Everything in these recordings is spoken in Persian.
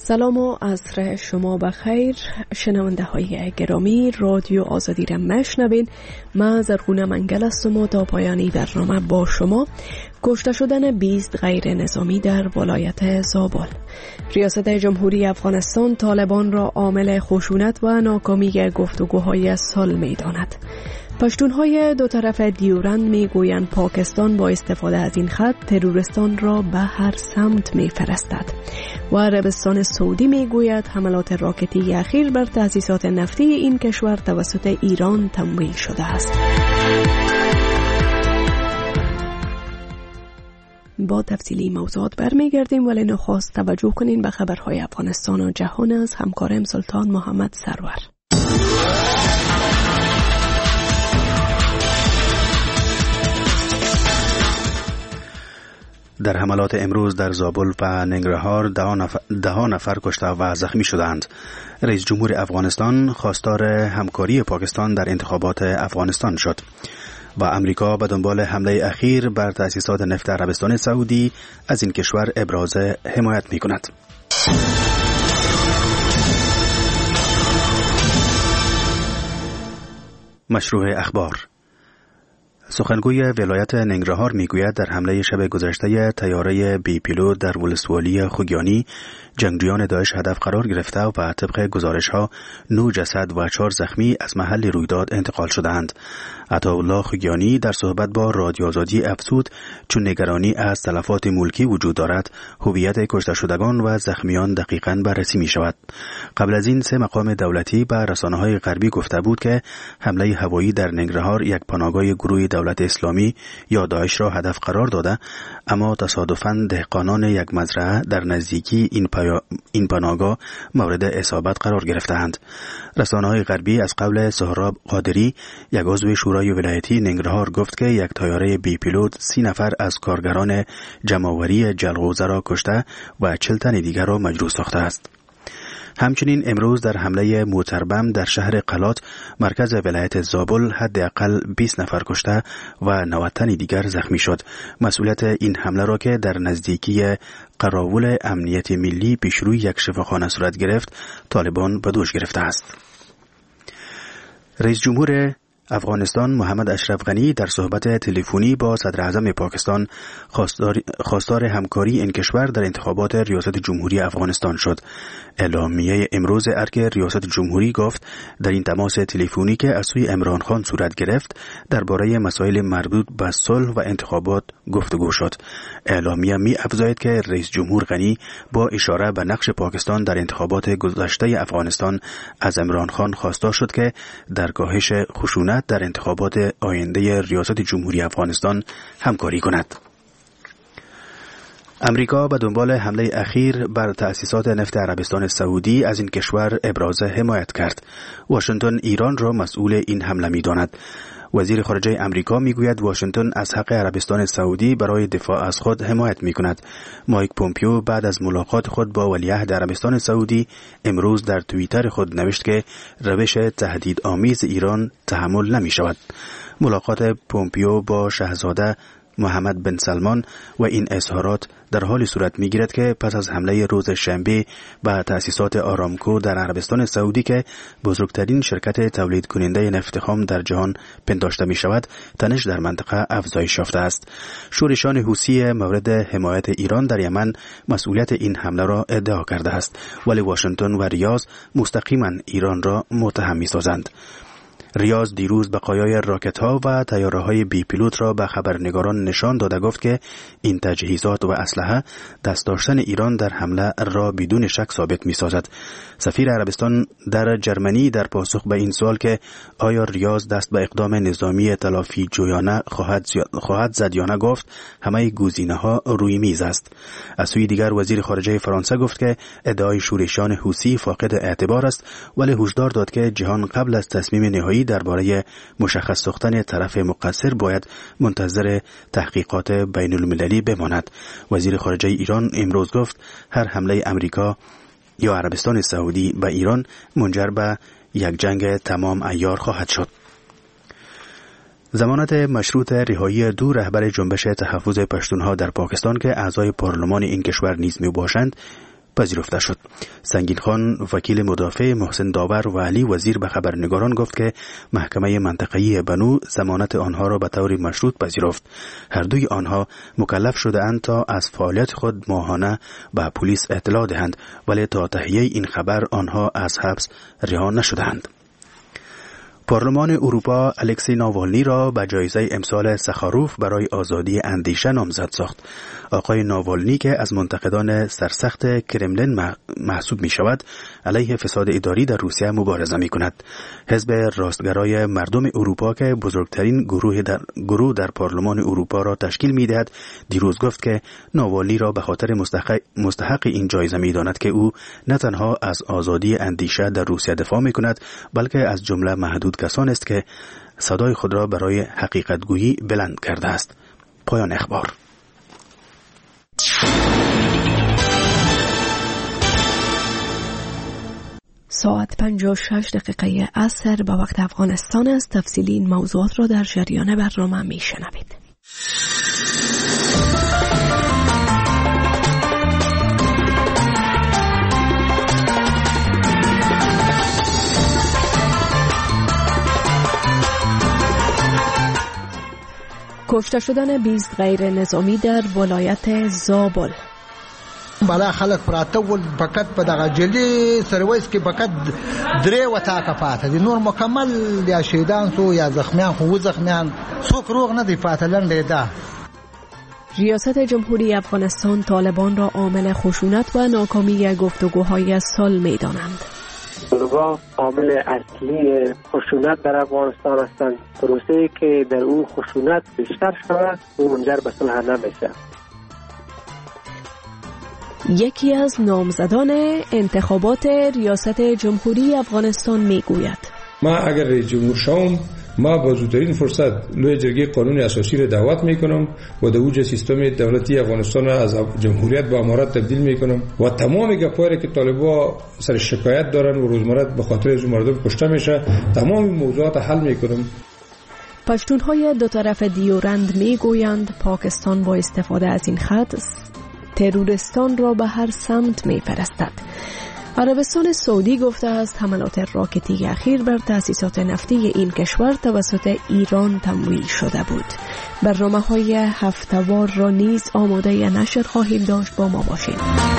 سلام و عصر شما بخیر. شنونده های گرامی، رادیو آزادی را مشنوین. من زرغونه منگل هستم و تا پایانی برنامه با شما. کشته شدن 20 غیر نظامی در ولایت زابل. ریاست جمهوری افغانستان طالبان را عامل خشونت و ناکامی گفتگوهای سال می‌داند. پشتونهای دو طرف دیورند میگویند پاکستان با استفاده از این خط تروریستان را به هر سمت میفرستد و عربستان سعودی میگوید حملات راکتی اخیر بر تأسیسات نفتی این کشور توسط ایران تمویل شده است. با تفصیلی موضوعات برمیگردیم، ولی نخست توجه کنین به خبرهای افغانستان و جهان از همکارم سلطان محمد سرور. در حملات امروز در زابل و ننگرهار 10 نفر کشته و زخمی شدند. رئیس جمهور افغانستان خواستار همکاری پاکستان در انتخابات افغانستان شد و امریکا به دنبال حمله اخیر بر تأسیسات نفت عربستان سعودی از این کشور ابراز حمایت می کند. مشروع اخبار. سخنگوی ولایت ننگرهار میگوید در حمله شب گذشته طیاره بی پیلوت در ولسوالی خوگیانی جنگجویان داعش هدف قرار گرفته و طبق گزارش‌ها 9 جسد و 4 زخمی از محل رویداد انتقال شدند. عطاالله خوگیانی در صحبت با رادیو آزادی افزود چون نگرانی از تلفات ملکی وجود دارد، هویت کشته شدگان و زخمیان دقیقاً بررسی می شود. قبل از این 3 مقام دولتی به رسانه‌های غربی گفته بود که حمله هوایی در ننگرهار یک پناهگاه گروه دولت اسلامی یا داعش را هدف قرار داده، اما تصادفاً دهقانان یک مزرعه در نزدیکی این پناهگاه مورد اصابت قرار گرفتند. رسانه‌های غربی از قول سهراب قادری، یک عضو شورای ولایتی ننگرهار، گفت که یک طیاره بی پیلوت 30 نفر از کارگران جمع‌آوری جلغوزه را کشته و 40 تن دیگر را مجروح ساخته است. همچنین امروز در حمله موتربم در شهر قلات مرکز ولایت زابل حداقل 20 نفر کشته و 90 تن دیگر زخمی شد. مسئولیت این حمله را که در نزدیکی قراول امنیت ملی پیشروی یک شفاخانه صورت گرفت، طالبان به دوش گرفته است. رئیس جمهور افغانستان محمد اشرف غنی در صحبت تلفنی با صدر اعظم پاکستان خواستار همکاری این کشور در انتخابات ریاست جمهوری افغانستان شد. اعلامیه امروز ارگ ریاست جمهوری گفت در این تماس تلفنی که از سوی عمران خان صورت گرفت درباره مسائل مربوط به صلح و انتخابات گفتگو شد. اعلامیه می افزاید که رئیس جمهور غنی با اشاره به نقش پاکستان در انتخابات گذشته افغانستان از عمران خان خواسته شد که در کاهش خشونت در انتخابات آینده ریاست جمهوری افغانستان همکاری کند. امریکا به دنبال حمله اخیر بر تأسیسات نفت عربستان سعودی از این کشور ابراز حمایت کرد. واشنگتن ایران را مسئول این حمله می‌داند. وزیر خارجه امریکا میگوید واشنگتن از حق عربستان سعودی برای دفاع از خود حمایت می‌کند. مایک پومپیو بعد از ملاقات خود با ولیعهد عربستان سعودی امروز در توییتر خود نوشت که روش تهدیدآمیز ایران تحمل نمی‌شود. ملاقات پومپیو با شاهزاده محمد بن سلمان و این اظهارات در حال صورت می‌گیرد که پس از حمله روز شنبه به تأسیسات آرامکو در عربستان سعودی که بزرگترین شرکت تولید کننده نفت خام در جهان پنداشته می‌شود، تنش در منطقه افزایش یافته است. شورشان حوثی مورد حمایت ایران در یمن مسئولیت این حمله را ادعا کرده است، ولی واشنگتن و ریاض مستقیما ایران را متهم می‌سازند. ریاض دیروز بقایای راکت‌ها و طیاره‌های بی پیلوت را به خبرنگاران نشان داده گفت که این تجهیزات و اسلحه دست داشتن ایران در حمله را بدون شک ثابت می‌سازد. سفیر عربستان در جرمنی در پاسخ به این سوال که آیا ریاض دست به اقدام نظامی تلافی جویانه خواهد زد یا نه گفت همه گزینه‌ها روی میز است. از سوی دیگر وزیر خارجه فرانسه گفت که ادعای شورشیان حوثی فاقد اعتبار است، ولی هشدار داد که جهان قبل از تصمیم نهایی درباره مشخص ساختن طرف مقصر باید منتظر تحقیقات بین المللی بماند. وزیر خارجه ایران امروز گفت هر حمله امریکا یا عربستان سعودی به ایران منجر به یک جنگ تمام عیار خواهد شد. ضمانت مشروط رهایی دو رهبر جنبش تحفظ پشتونها در پاکستان که اعضای پارلمان این کشور نیز می باشند پذیرفته شد. سنگین خان وکیل مدافع محسن داور و علی وزیر به خبرنگاران گفت که محکمه منطقه‌ای بنو ضمانت آنها را به طور مشروط پذیرفت. هر دوی آنها مکلف شده‌اند تا از فعالیت خود ماهانه به پلیس اطلاع دهند، ولی تا تهیه این خبر آنها از حبس رها نشدند. پارلمان اروپا الکسی ناوالنی را به جایزه امسال سخاروف برای آزادی اندیشه نامزد ساخت. آقای ناوالنی که از منتقدان سرسخت کرملین محسوب می شود، علیه فساد اداری در روسیه مبارزه می کند. حزب راستگرای مردم اروپا که بزرگترین گروه در پارلمان اروپا را تشکیل می دهد، دیروز گفت که ناوالنی را به خاطر مستحق این جایزه می داند که او نه تنها از آزادی اندیشه در روسیه دفاع می کند، بلکه از جمله محدود کسان است که صدای خود را برای حقیقت گویی بلند کرده است. پایان اخبار. ساعت 5:06 عصر به وقت افغانستان است. تفصیلی این موضوعات را در جریان برنامه می شنوید. کشته شدن 20 غیر نظامی در ولایت زابل. بالا خلک پراته ول فقط په دغه جلی سرویس کې فقط درې وتا کفاته دي، نور مکمل یا شهیدان سو یا زخمیان خو زخمیان څوک روغ نه دی پاتې لنډه ده. ریاست جمهوری افغانستان طالبان را عامل خشونت و ناکامی گفتگوهای سال می‌دانند. طالبان عامل اصلی خشونت در افغانستان هستند. پروسه‌ای که در اون خشونت بیشتر شود اون منجر به صلح نمیشه. یکی از نامزدان انتخابات ریاست جمهوری افغانستان میگوید: ما اگر رئیس جمهور شوم، ما با زودترین فرصت لوی جرگه قانون اساسی را دعوت میکنم و در اوج سیستم دولتی افغانستان را از جمهوریت به امارت تبدیل میکنم و تمام گپایی که طالبا سر شکایت دارن و روزمره به خاطر از مردم کشته میشه، تمام موضوعات حل میکنم. پشتونهای دو طرف دیورند میگویند پاکستان با استفاده از این خط تروریستان را به هر سمت می‌فرستد. عربستان سعودی گفته است حملات راکتی اخیر بر تأسیسات نفتی این کشور توسط ایران تمویل شده بود. برنامه‌های هفته‌وار را نیز آماده نشر خواهیم داشت. با ما باشید.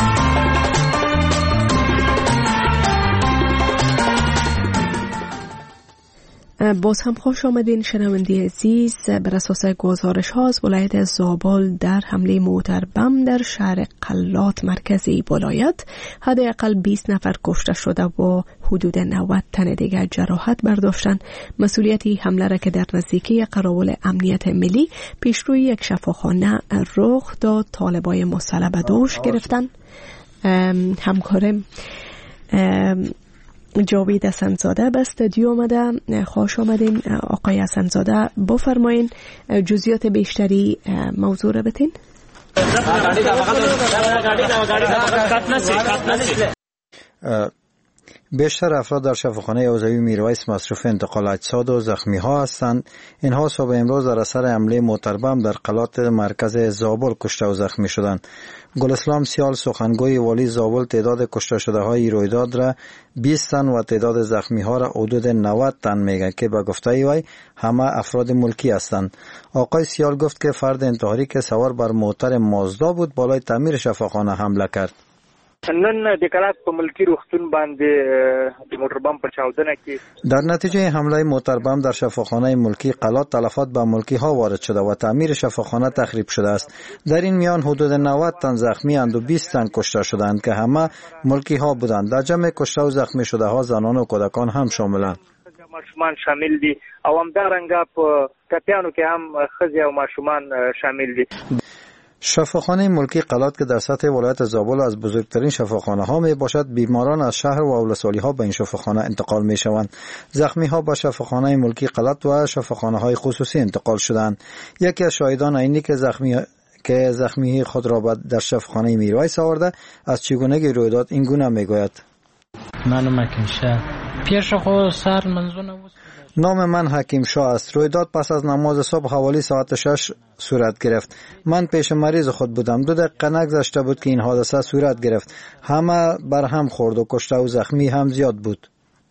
باز هم خوش آمدین شنونده عزیز. بر اساس گزارش ها از ولایت زابل در حمله موتر بم در شهر قلات مرکزی ولایت حداقل 20 نفر کشته شده و حدود 90 تن دیگر جراحت برداشتند. مسئولیت حمله را که در نزدیکی قراول امنیت ملی پیشروی یک شفاخانه رخ داد طالبای مسلح به دوش گرفتند. همکارم جاوید حسن‌زاده به استودیو آمده. خوش آمدین آقای حسن‌زاده، بفرمایین جزئیات بیشتری موضوع را بتین. بیشتر افراد در شفاخانه حوزوی میرویس مصروف انتقال اجساد و زخمی ها هستند. اینها صبح امروز در اثر حمله موتربم در قلات مرکز زابل کشته و زخمی شدند. گلاسلام سیال سخنگوی والی زابل تعداد کشته شده های رویداد را 20 تن و تعداد زخمی ها را حدود 90 تن میگه که به گفته وی همه افراد ملکی هستند. آقای سیال گفت که فرد انتحاری که سوار بر موتر مازدا بود بالای تعمیر شفاخانه حمله کرد. نن د کلات په ملکی روغتون باندې د موټر بم په چاودنه کې در نتیجه حمله موتر بم در شفاخانه ملکی قلات تلفات به ملکی ها وارد شده و تعمیر شفاخانه تخریب شده است. در این میان حدود 90 تن زخمی اند و 20 تن کشته شدند که همه ملکی ها بودند. در جمع کشته و زخمی شده ها زنان و کودکان هم شاملند. ماشومان شامل دي او همدارنګه په کپیانو کې هم ښځې او ماشومان شامل دي. شفاخانه ملکی قلات که در سطح ولایت زابل از بزرگترین شفاخانه ها می باشد، بیماران از شهر و اولسالی ها به این شفاخانه انتقال می شوند. زخمی ها به شفاخانه ملکی قلات و شفاخانه های خصوصی انتقال شدند. یکی از شاهدان عینی که زخمی خود را در شفاخانه میرویس آورده از چگونگی رویداد این گونه می گوید: من مکنشه پیش خود سر منزون بود. نام من حکیم شاه است. رویداد پس از نماز صبح حوالی ساعت 6 صورت گرفت. من پیش مریض خود بودم. 2 دقیقه نگذشته بود که این حادثه صورت گرفت. همه بر هم خورد و کشته و زخمی هم زیاد بود.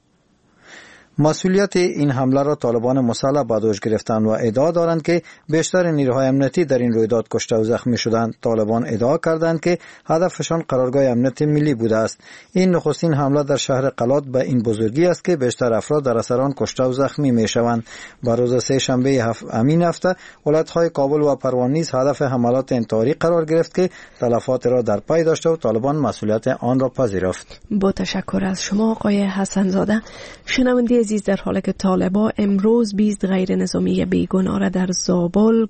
مسئولیت این حمله را طالبان مسلح به دوش گرفتند و ادعا دارند که بیشتر نیروهای امنیتی در این رویداد کشته و زخمی شدند. طالبان ادعا کردند که هدفشان قرارگاه امنیت ملی بوده است. این نخستین حمله در شهر قلات به این بزرگی است که بیشتر افراد در اثر آن کشته و زخمی می شوند. به روز سه شنبه همین هفته ولایت‌های کابل و پروان نیز هدف حملات انتحاری قرار گرفت که تلفات را در پی داشته و طالبان مسئولیت آن را پذیرفت. با تشکر از شما آقای حسن زاده. شنونده عزیز، در حالی که طالبان امروز 20 غیر نظامی بیگناه را در زابل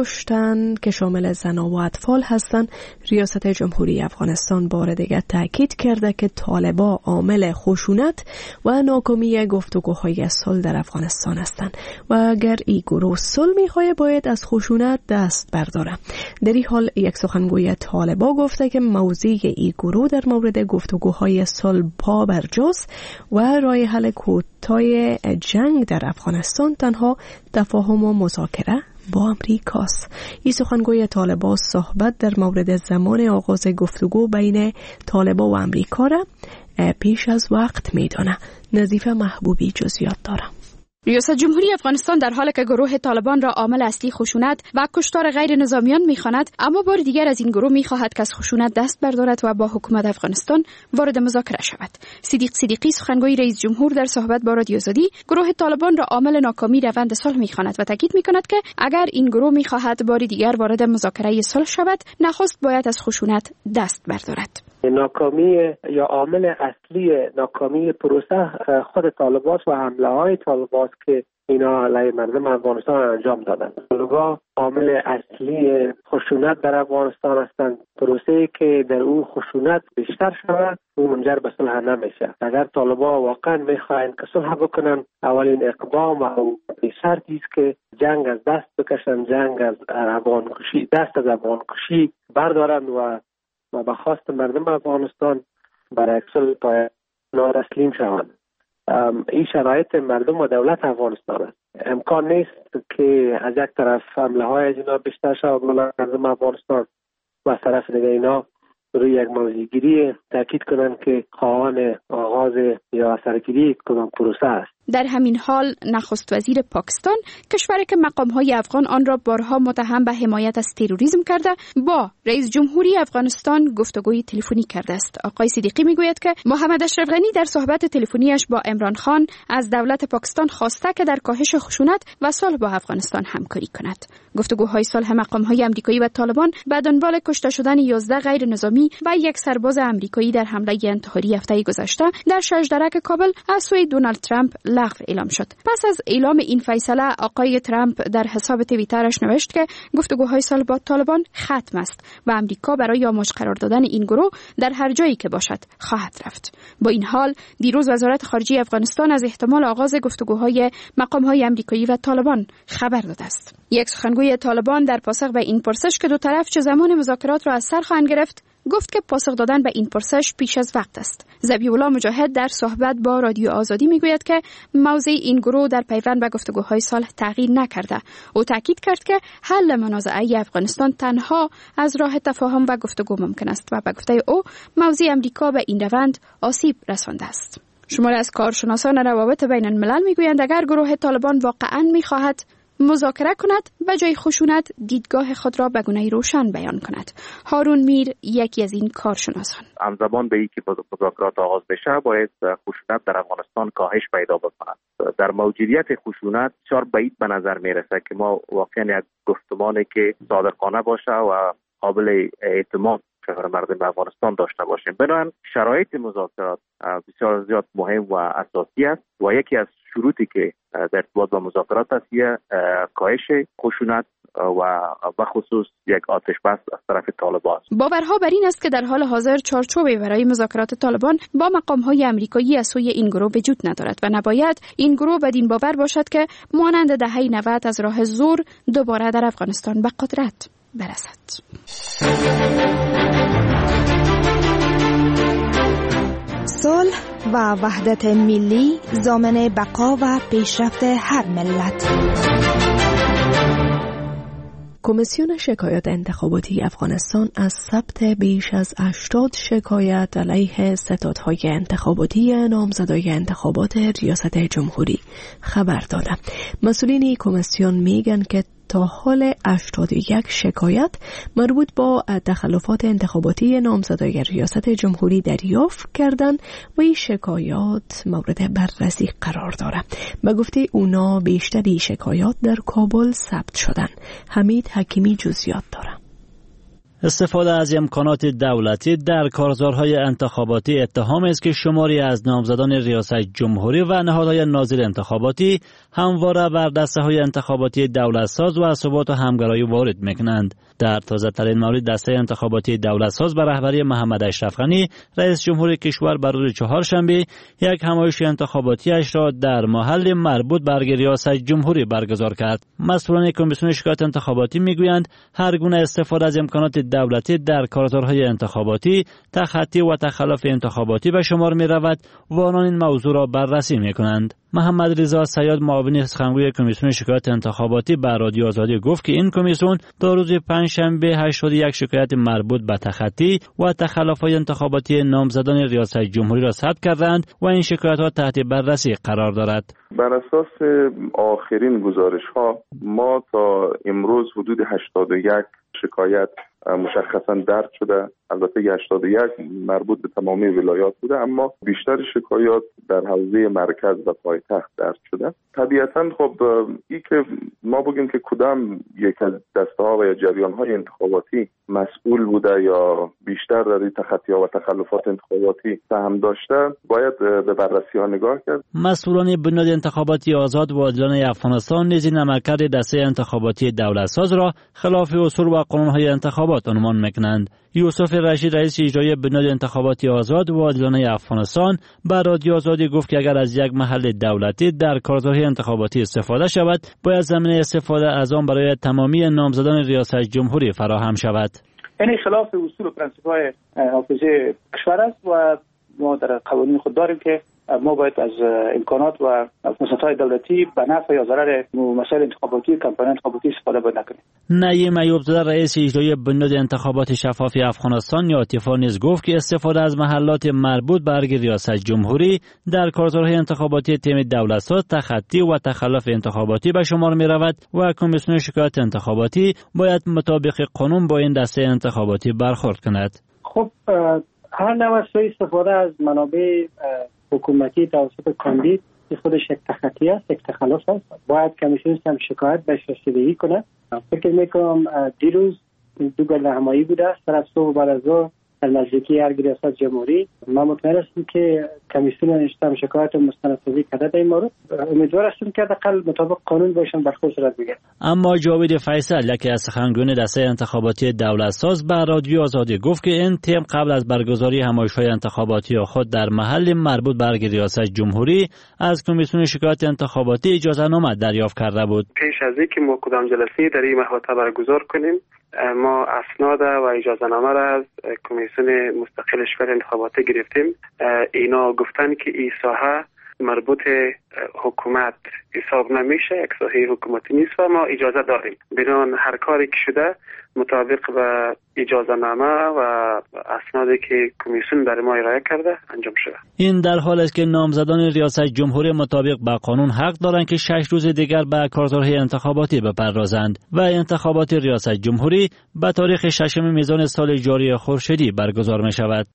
کشتند که شامل زن و اطفال هستند، ریاست جمهوری افغانستان بار دیگر تاکید کرده که طالبان عامل خشونت و ناکامی گفتگوهای صلح در افغانستان هستند و اگر این گروه صلح می‌خواهد باید از خشونت دست برداره. در این حال یک سخنگوی طالبان گفته که موضع این گروه در مورد گفتگوهای صلح پا برجاست و راه حل کوتاه جنگ در افغانستان تنها تفاهم و مذاکره با امریکاست. این سخنگوی طالبان صحبت در مورد زمان آغاز گفتگو بین طالبان و امریکا را پیش از وقت میدانه. نظیفه محبوبی جزئیات داره. ریاست جمهوری افغانستان در حالی که گروه طالبان را عامل اصلی خشونت و کشتار غیر نظامیان می‌خواند، اما بار دیگر از این گروه می‌خواهد که از خشونت دست بردارد و با حکومت افغانستان وارد مذاکره شود. صدیق صدیقی سخنگوی رئیس جمهور در صحبت با رادیو آزادی گروه طالبان را عامل ناکامی روند صلح می‌خواند و تاکید می‌کند که اگر این گروه می‌خواهد بار دیگر وارد مذاکره صلح شود، نخست باید از خشونت دست بردارد. ناکامی یا عامل اصلی ناکامی پروسه خود طالبان و حمله های طالبان که اینا علیه مردم افغانستان انجام دادن. طالبان عامل اصلی خشونت در افغانستان هستند. پروسه‌ای که در اون خشونت بیشتر شود اون منجر به صلح نمیشه. اگر طالبان واقعا میخواین که صلح بکنن، اولین اقدام و شرطی است که جنگ از دست بکشن، جنگ از افغانکشی، دست از افغانکشی بردارن و به خواست مردم افغانستان برای صلح پای نارسلیم شوند. این شرایط مردم و دولت افغانستان است. امکان نیست که از یک طرف حمله های از اینا بیشتر شود مردم افغانستان و از طرف دیگه اینا روی یک موضوعگیری تاکید کنند که خواهان آغاز یا سرگیری کدام پروسه است. در همین حال نخست وزیر پاکستان، کشوری که مقام‌های افغان آن را بارها متهم به حمایت از تروریسم کرده، با رئیس جمهوری افغانستان گفتگوی تلفنی کرده است. آقای صدیقی میگوید که محمد اشرف غنی در صحبت تلفنیش با عمران خان از دولت پاکستان خواسته که در کاهش خشونت و صلح با افغانستان همکاری کند. گفتگوهای صلح مقام‌های آمریکایی و طالبان به دنبال کشته شدن 11 غیر نظامی و یک سرباز آمریکایی در حمله انتحاری هفته گذشته در شجرک کابل از سوی دونالد ترامپ لغو اعلام شد. پس از اعلام این فیصله، آقای ترامپ در حساب توییترش نوشت که گفتگوهای صلح با طالبان ختم است و آمریکا برای آماج قرار دادن این گروه در هر جایی که باشد خواهد رفت. با این حال دیروز وزارت خارجه افغانستان از احتمال آغاز گفتگوهای مقام‌های آمریکایی و طالبان خبر داده است. یک سخنگوی طالبان در پاسخ به این پرسش که دو طرف چه زمان مذاکرات را از سر خواهند گرفت، گفت که پاسخ دادن به این پرسش پیش از وقت است. ذبیح الله مجاهد در صحبت با رادیو آزادی میگوید که موضع این گروه در پیوند به گفتگوهای صلح تغییر نکرده. او تاکید کرد که حل منازعه افغانستان تنها از راه تفاهم و گفتگو ممکن است و به گفته او موضع امریکا به این روند آسیب رسانده است. شماری از کارشناسان روابط بین الملل میگویند اگر گروه طالبان واقعاً میخواهد مذاکره کند، به جای خشونت دیدگاه خود را به گونه روشن بیان کند. هارون میر یکی از این کارشناسان: همزمان به اینکه مذاکرات آغاز بشه باید خشونت در افغانستان کاهش پیدا بکند. در موجودیت خشونت بسیار بعید به نظر میرسه که ما واقعا یک گفتمانی که صادقانه باشه و قابل اعتماد شهر مردم افغانستان داشته باشیم. بنابراین شرایط مذاکرات بسیار زیاد مهم و اساسی است و یکی از شروطی که در ارتباط با مذاکرات است کاهش خشونت و بخصوص یک آتش بس از طرف طالبان است. باورها بر این است که در حال حاضر چارچوبی برای مذاکرات طالبان با مقام‌های آمریکایی از سوی این گروه وجود ندارد و نباید این گروه بدین باور باشد که مانند دهه 90 از راه زور دوباره در افغانستان به قدرت برسد. صلح و وحدت ملی ضامن بقا و پیشرفت هر ملت. کمیسیون شکایات انتخاباتی افغانستان از ثبت بیش از 80 شکایت علیه ستادهای انتخاباتی نامزدای انتخابات ریاست جمهوری خبر داده. مسئولین کمیسیون میگن که تا حال 81 شکایت مربوط با تخلفات انتخاباتی نامزدای ریاست جمهوری دریافت کردن و این شکایات مورد بررسی قرار داره. به گفته اونا بیشتری شکایات در کابل ثبت شدن. حمید حکیمی جزئیات داره. استفاده از امکانات دولتی در کارزارهای انتخاباتی اتهام است که شماری از نامزدان ریاست جمهوری و نهادهای ناظر انتخاباتی همواره بر دسته‌های انتخاباتی دولتساز و ثبات و همگرایی وارد می‌کنند. در تازه‌ترین مورد دسته انتخاباتی دولتساز به رهبری محمد اشرف غنی رئیس جمهور کشور بر روز چهارشنبه یک همایش انتخاباتیش را در محل مربوط به ریاست جمهوری برگزار کرد. مسئولان کمیسیون شکایات انتخاباتی میگویند هر گونه استفاده از امکانات دولتی در کارزارهای انتخاباتی تخطی و تخلف انتخاباتی به شمار می رود و آنان این موضوع را بررسی می کنند. محمد رضا سیاد معاون سخنگوی کمیسیون شکایات انتخاباتی به رادیو آزادی گفت که این کمیسیون تا روز پنجشنبه 81 شکایت مربوط به تخطی و تخلف‌های انتخاباتی نامزدان ریاست جمهوری را ثبت کردند و این شکایت‌ها تحت بررسی قرار دارد. بر اساس آخرین گزارش‌ها ما تا امروز حدود 81 شکایت مشخصا درج شده. البته 81 مربوط به تمامی ولایات بوده، اما بیشتر شکایات در حوزه مرکز و پایتخت درج شده. طبیعتا خب این که ما بگیم که کدام یک از دسته‌ها و یا جریان‌های انتخاباتی مسئول بوده یا بیشتر در این تخطی‌ها و تخلفات انتخاباتی سهم داشته، باید به بررسی‌ها نگاه کرد. مسئولان بنیاد انتخاباتی آزاد و عادلانه افغانستان نیز عملکرد دسته انتخاباتی دولتساز را خلاف اصول و قانون‌های انتخابات عنوان می‌کنند. یوسف رشید رئیس اجرایی بنیاد انتخاباتی آزاد و عادلانه افغانستان به رادیو آزادی گفت که اگر از یک محل دولتی در کارزارهای انتخاباتی استفاده شود، باید زمینه استفاده از آن برای تمامی نامزدان ریاست جمهوری فراهم شود. این خلاف اصول و پرنسیپ‌های حافظه کشور است و ما در قوانین خود داریم که ما باید از امکانات و فرصت‌های دولتی به نفع یا ضرر مسائل انتخاباتی کمپاین انتخاباتی استفاده باید نکنیم. نعیم ایوب زاده رئیس اجرایی بنیاد انتخابات شفاف افغانستان یا اتفاق نیز گفت که استفاده از محلات مربوط به ریاست جمهوری در کارزارهای انتخاباتی تیم دولتساز تخطی و تخلف انتخاباتی به شمار می رود و کمیسیون شکایات انتخاباتی باید مطابق قانون با این دسته انتخاباتی برخورد کند. خب هر نوع سوء استفاده از منابع حکومتی توسط کاندید که خودش یک تخطی است، یک تخلف است، باید کمیسیون هم شکایت بهش رسیدگی کنه. فکر میکنم دیروز دو گله همایی بوده است طرف صبح بعد از ظهر در نزدیکی هر ریاست جمهوری. من مطمئن هستم که کمیسیون هم شکایت مستندسازی کرده در این مورد. امیدوار هستم که حداقل مطابق قانون باشن برخورد صورت بگیرد. اما جاوید فیصل یکی از سخنگویان دسته انتخاباتی دولتساز به رادیو آزادی گفت که این تیم قبل از برگزاری همایش‌های انتخاباتی خود در محل مربوط به ریاست جمهوری از کمیسیون شکایات انتخاباتی اجازه نامه دریافت کرده بود. پیش از اینکه ما کدام جلسه در این محوطه برگزار کنیم، ما اسناد و اجازه نامه را از کمیسیون مستقل شورای انتخاباتی گرفتیم. اینا گفتن که این ساحه مربوط حکومت حساب نمیشه، یک ساحه حکومتی نیست و ما اجازه داریم. بنابراین هر کاری که شده مطابق به اجازه نامه و اسنادی که کمیسیون در ما ارائه کرده انجام شده. این در حالی است که نامزدان ریاست جمهوری مطابق به قانون حق دارند که 6 روز دیگر به کارزارهای انتخاباتی بپردازند و انتخابات ریاست جمهوری به تاریخ 6 میزان سال جاری خورشیدی برگزار می شود.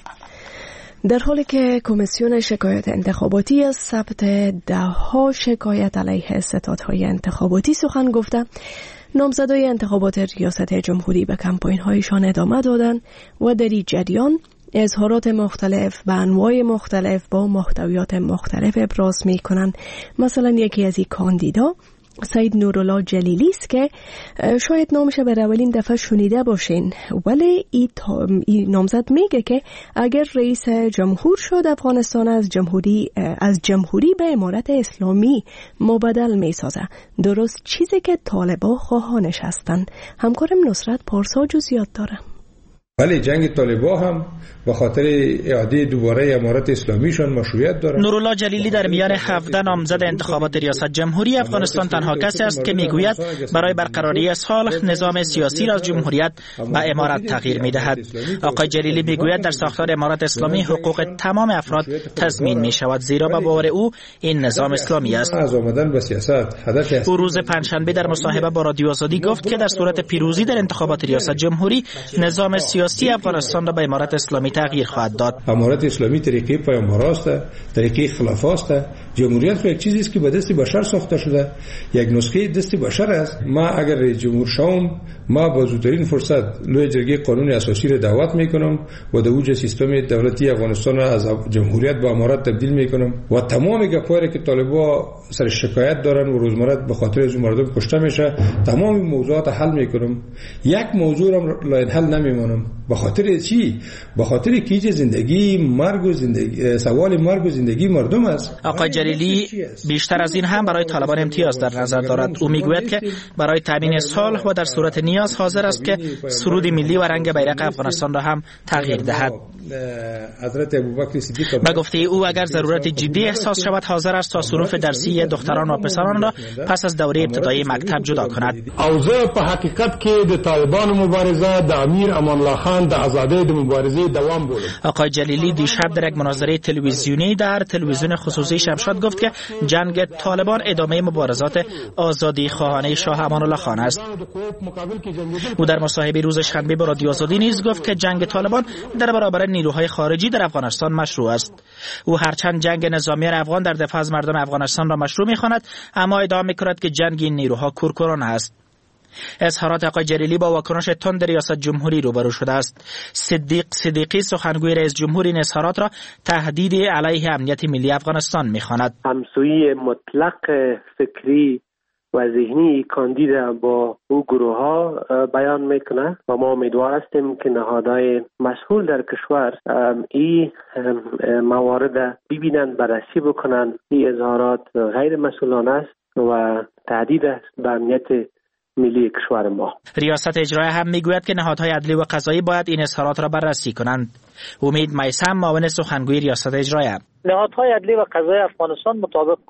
در حالی که کمیسیون شکایات انتخاباتی از ثبت 10 شکایت علیه ستادهای انتخاباتی سخن گفته، نامزدای انتخابات ریاست جمهوری به کمپاین‌هایشان ادامه دادن و در این جریان اظهارات مختلف به انواع مختلف با محتویات مختلف ابراز می کنند. مثلا یکی از این کاندیدا سید نورالله جلیلی است که شاید نامش به اولین دفعه شنیده باشین، ولی این نامزد میگه که اگر رئیس جمهور شد افغانستان از جمهوری به امارت اسلامی مبدل میسازه، درست چیزی که طالبان خواهانش هستند. همکارم نصرت پارسا جزئیات داره. ولی جنگ طالبان هم به خاطر اعاده دوباره امارت اسلامیشان مشروعیت دارد. نورالله جلیلی در میان 17 نامزد انتخابات ریاست جمهوری افغانستان تنها کسی است که میگوید برای برقراری صلح نظام سیاسی را از جمهوریت به امارت تغییر میدهد. آقای جلیلی میگوید در ساختار امارت اسلامی حقوق تمام افراد تضمین میشود، زیرا به باور او این نظام اسلامی است. از آمدن به سیاست هدف او روز پنجشنبه در مصاحبه با رادیو آزادی گفت که در صورت پیروزی در انتخابات ریاست جمهوری نظام سیاسی افغانستان را به امارت اسلامی تغییر خواهد داد. امارت اسلامی طریقه پیامبر است، طریقه خلافه است. جمهوریت یک چیزی است که به دست بشر ساخته شده، یک نسخه دست بشر است. ما اگر رئیس جمهور شوم، ما با زودترین فرصت لوی جرگه قانون اساسی را دعوت میکنم و در اوج سیستم دولتی افغانستان را از جمهوریت به امارت تبدیل میکنم و تمام گپایی که طالبان سر شکایت دارن و روزمره به خاطر از مردم کشته میشه، تمام موضوعات حل میکنم. یک موضوع را لاین حل نمیمونم. به خاطر چی؟ به خاطر که زندگی مرگ و زندگی، سوال مرگ و زندگی مردم است. آقای جلیلی بیشتر از این هم برای طالبان امتیاز در نظر دارد. او میگوید که برای تامین صلح و در صورت نیاز حاضر است که سرود ملی و رنگ بیرق افغانستان را هم تغییر دهد. به گفته او اگر ضرورت جدی احساس شود حاضر است تا صنوف درسی دختران و پسران را پس از دوره ابتدایی مکتب جدا کند. اوضاع په حقیقت کې د طالبان مبارزه د امیر امان الله خان د آزادۍ د مبارزې دوام بولد. آقای جلیلی دیشب در یک مناظره تلویزیونی در تلویزیون خصوصی شمشاد گفت که جنگ طالبان ادامه مبارزات آزادی خواهانه شاه امان الله خان است. او در مصاحبه روز شنبه با رادیو آزادی نیز گفت که جنگ طالبان در برابر نیروهای خارجی در افغانستان مشروع است. او هرچند جنگ نظامیان افغان در دفاع از مردم افغانستان را مشروع می‌خواند، اما ادعا می‌کند که جنگ این نیروها کورکورانه است. اظهارات آقای جلیلی با واکنش تند ریاست جمهوری روبرو شده است. صدیقی سخنگوی رئیس جمهور این اظهارات را تهدید علیه امنیت ملی افغانستان می‌خواند. همسویی مطلق فکری و ذهنی کاندید با او گروه ها بیان میکنه و ما امیدوار هستیم که نهادهای مسئول در کشور این موارد ببینند، بررسی بکنند. این اظهارات غیر مسئولانه است و تهدید است به امنیت ملی کشور ما. ریاست اجرایی هم میگوید که نهادهای عدلی و قضایی باید این اظهارات را بررسی کنند. امید میثم معاون سخنگوی ریاست اجرایی: نهادهای عدلی و قضایی افغانستان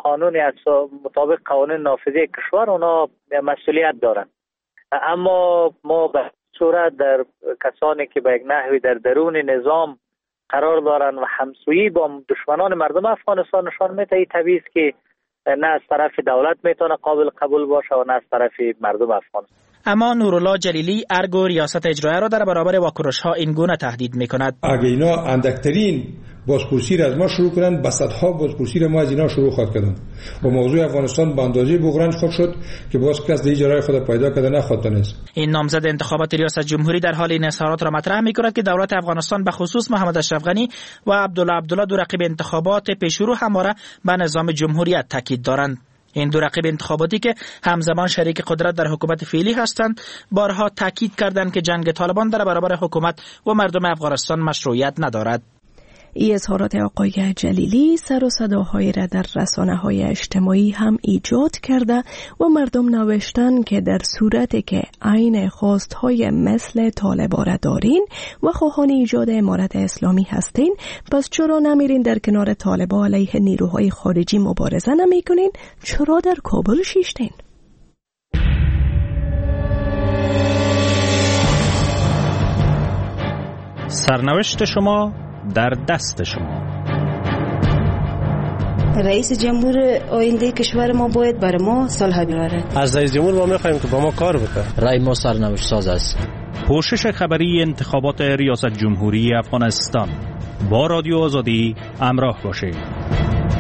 مطابق قوانین نافذه کشور اونا مسئولیت دارند، اما ما به صورت در کسانی که به یک نحوی در درون نظام قرار دارند و همسویی با دشمنان مردم افغانستان نشان میده، این طبیعی است که نه از طرف دولت میتونه قابل قبول باشه و نه از طرف مردم افغانستان. اما نورالله جلیلی ارگو ریاست اجرایی را در برابر واکنش‌ها این گونه تهدید می‌کند: اگه اینا اندکترین بازپرسی را از ما شروع کنند، بسط‌ها بازپرسی را ما از اینا شروع خواهد کردیم و موضوع افغانستان به اندازه بغرنج خود شد که باز کس دیگه جرای خود پیدا کرده نخواهد دانست. این نامزد انتخابات ریاست جمهوری در حال این اظهارات را مطرح می‌کند که دولت افغانستان به خصوص محمد اشرف غنی و عبدالله دو رقیب انتخابات پیشرو همواره به نظام جمهوریت تاکید دارند. این دو رقیب انتخاباتی که همزمان شریک قدرت در حکومت فعلی هستند، بارها تاکید کردند که جنگ طالبان در برابر حکومت و مردم افغانستان مشروعیت ندارد. این اظهارات آقای جلیلی سر و صداهایی را در رسانه‌های اجتماعی هم ایجاد کرده و مردم نوشتن که در صورتی که عین خواستهای مثل طالبان را دارین و خواهان ایجاد امارت اسلامی هستین، پس چرا نمیرین در کنار طالبان علیه نیروهای خارجی مبارزه نمیکنین؟ چرا در کابل شیشتین؟ سرنوشت شما در دست شما. رئیس جمهور آینده کشور ما باید برای ما صلح بیاره. از رئیس جمهور ما می‌خوایم که با ما کار بکنه. رای ما سرنوشت ساز است. پوشش خبری انتخابات ریاست جمهوری افغانستان. با رادیو آزادی همراه باشید.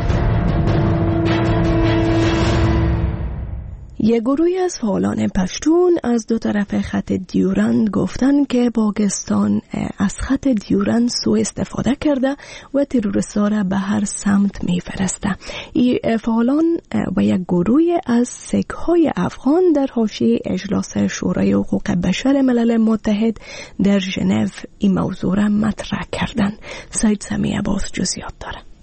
یک گروهی از فعالان پشتون از دو طرف خط دیورند گفتن که پاکستان از خط دیورند سوء استفاده کرده و تروریست‌ها را به هر سمت می‌فرسته. این فعالان و یک گروهی از سیک‌های افغان در حاشیه اجلاس شورای حقوق بشر ملل متحد در ژنو این موضوع را مطرح کردند. سید سمی عباس جزئیات داره.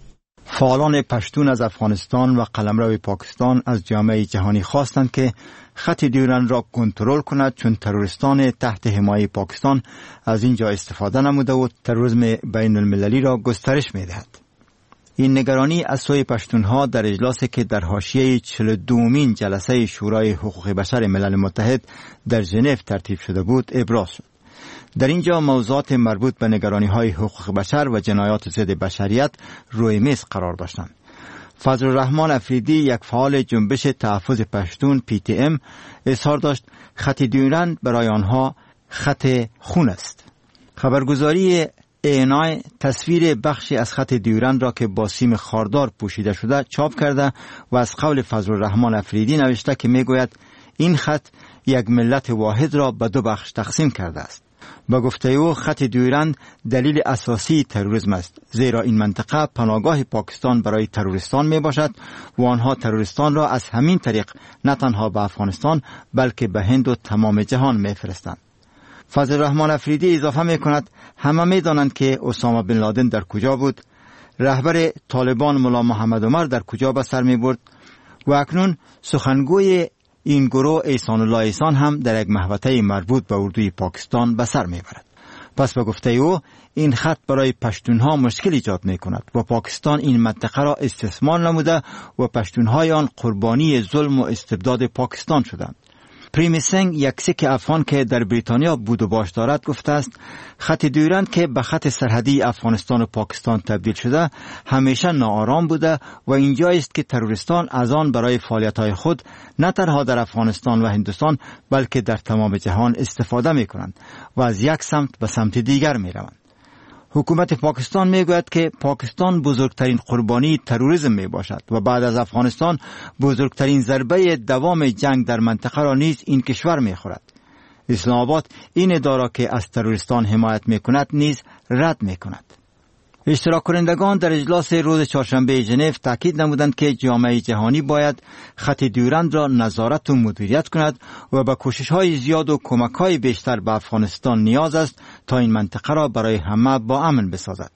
فعالان پشتون از افغانستان و قلمرو پاکستان از جامعه جهانی خواستند که خط دیورند را کنترل کند، چون تروریستان تحت حمایت پاکستان از اینجا استفاده نموده و تروریسم بین المللی را گسترش می دهد. این نگرانی از سوی پشتونها در اجلاسی که در حاشیه 42مین جلسه شورای حقوق بشر ملل متحد در ژنو ترتیب شده بود ابراز شد. در اینجا موضوعات مربوط به نگرانی‌های حقوق بشر و جنایات ضد بشریت روی میز قرار داشتند. فضل الرحمن افریدی، یک فعال جنبش تحفظ پشتون PTM، اظهار داشت خط دیورند برای آنها خط خون است. خبرگزاری ANI تصویر بخشی از خط دیورند را که با سیم خاردار پوشیده شده چاپ کرده و از قول فضل الرحمن افریدی نوشته که میگوید این خط یک ملت واحد را به دو بخش تقسیم کرده است. با گفته او خط دیورند دلیل اساسی تروریسم است، زیرا این منطقه پناهگاه پاکستان برای تروریستان می باشد و آنها تروریستان را از همین طریق نه تنها به افغانستان بلکه به هند و تمام جهان می فرستند. فضل الرحمن افریدی اضافه می کند همه می دانند که اسامه بن لادن در کجا بود، رهبر طالبان ملا محمد عمر در کجا به سر می برد و اکنون سخنگوی این گروه احسان الله احسان هم در یک محوطه مربوط به اردوی پاکستان به سر می برد. پس به گفته او این خط برای پشتونها مشکل ایجاد می کند و پاکستان این منطقه را استثمار نموده و پشتونهای آن قربانی ظلم و استبداد پاکستان شدند. پریمی سنگ، یک سیک افغان که در بریتانیا بود و باش دارد، گفته است خط دیورند که به خط سرحدی افغانستان و پاکستان تبدیل شده همیشه ناآرام بوده و اینجایی است که تروریستان از آن برای فعالیت‌های خود نه تنها در افغانستان و هندوستان بلکه در تمام جهان استفاده می‌کنند و از یک سمت به سمت دیگر می‌روند. حکومت پاکستان میگوید که پاکستان بزرگترین قربانی تروریسم می باشد و بعد از افغانستان بزرگترین ضربه دوام جنگ در منطقه را نیز این کشور می خورد. اسلام آباد این اداره که از تروریستان حمایت می کند نیز رد می کند. اشتراک کنندگان در اجلاس روز چهارشنبه ژنو تاکید نمودند که جامعه جهانی باید خط دیورند را نظارت و مدیریت کند و با کوشش‌های زیاد و کمک‌های بیشتر به افغانستان نیاز است تا این منطقه را برای همه با امن بسازد.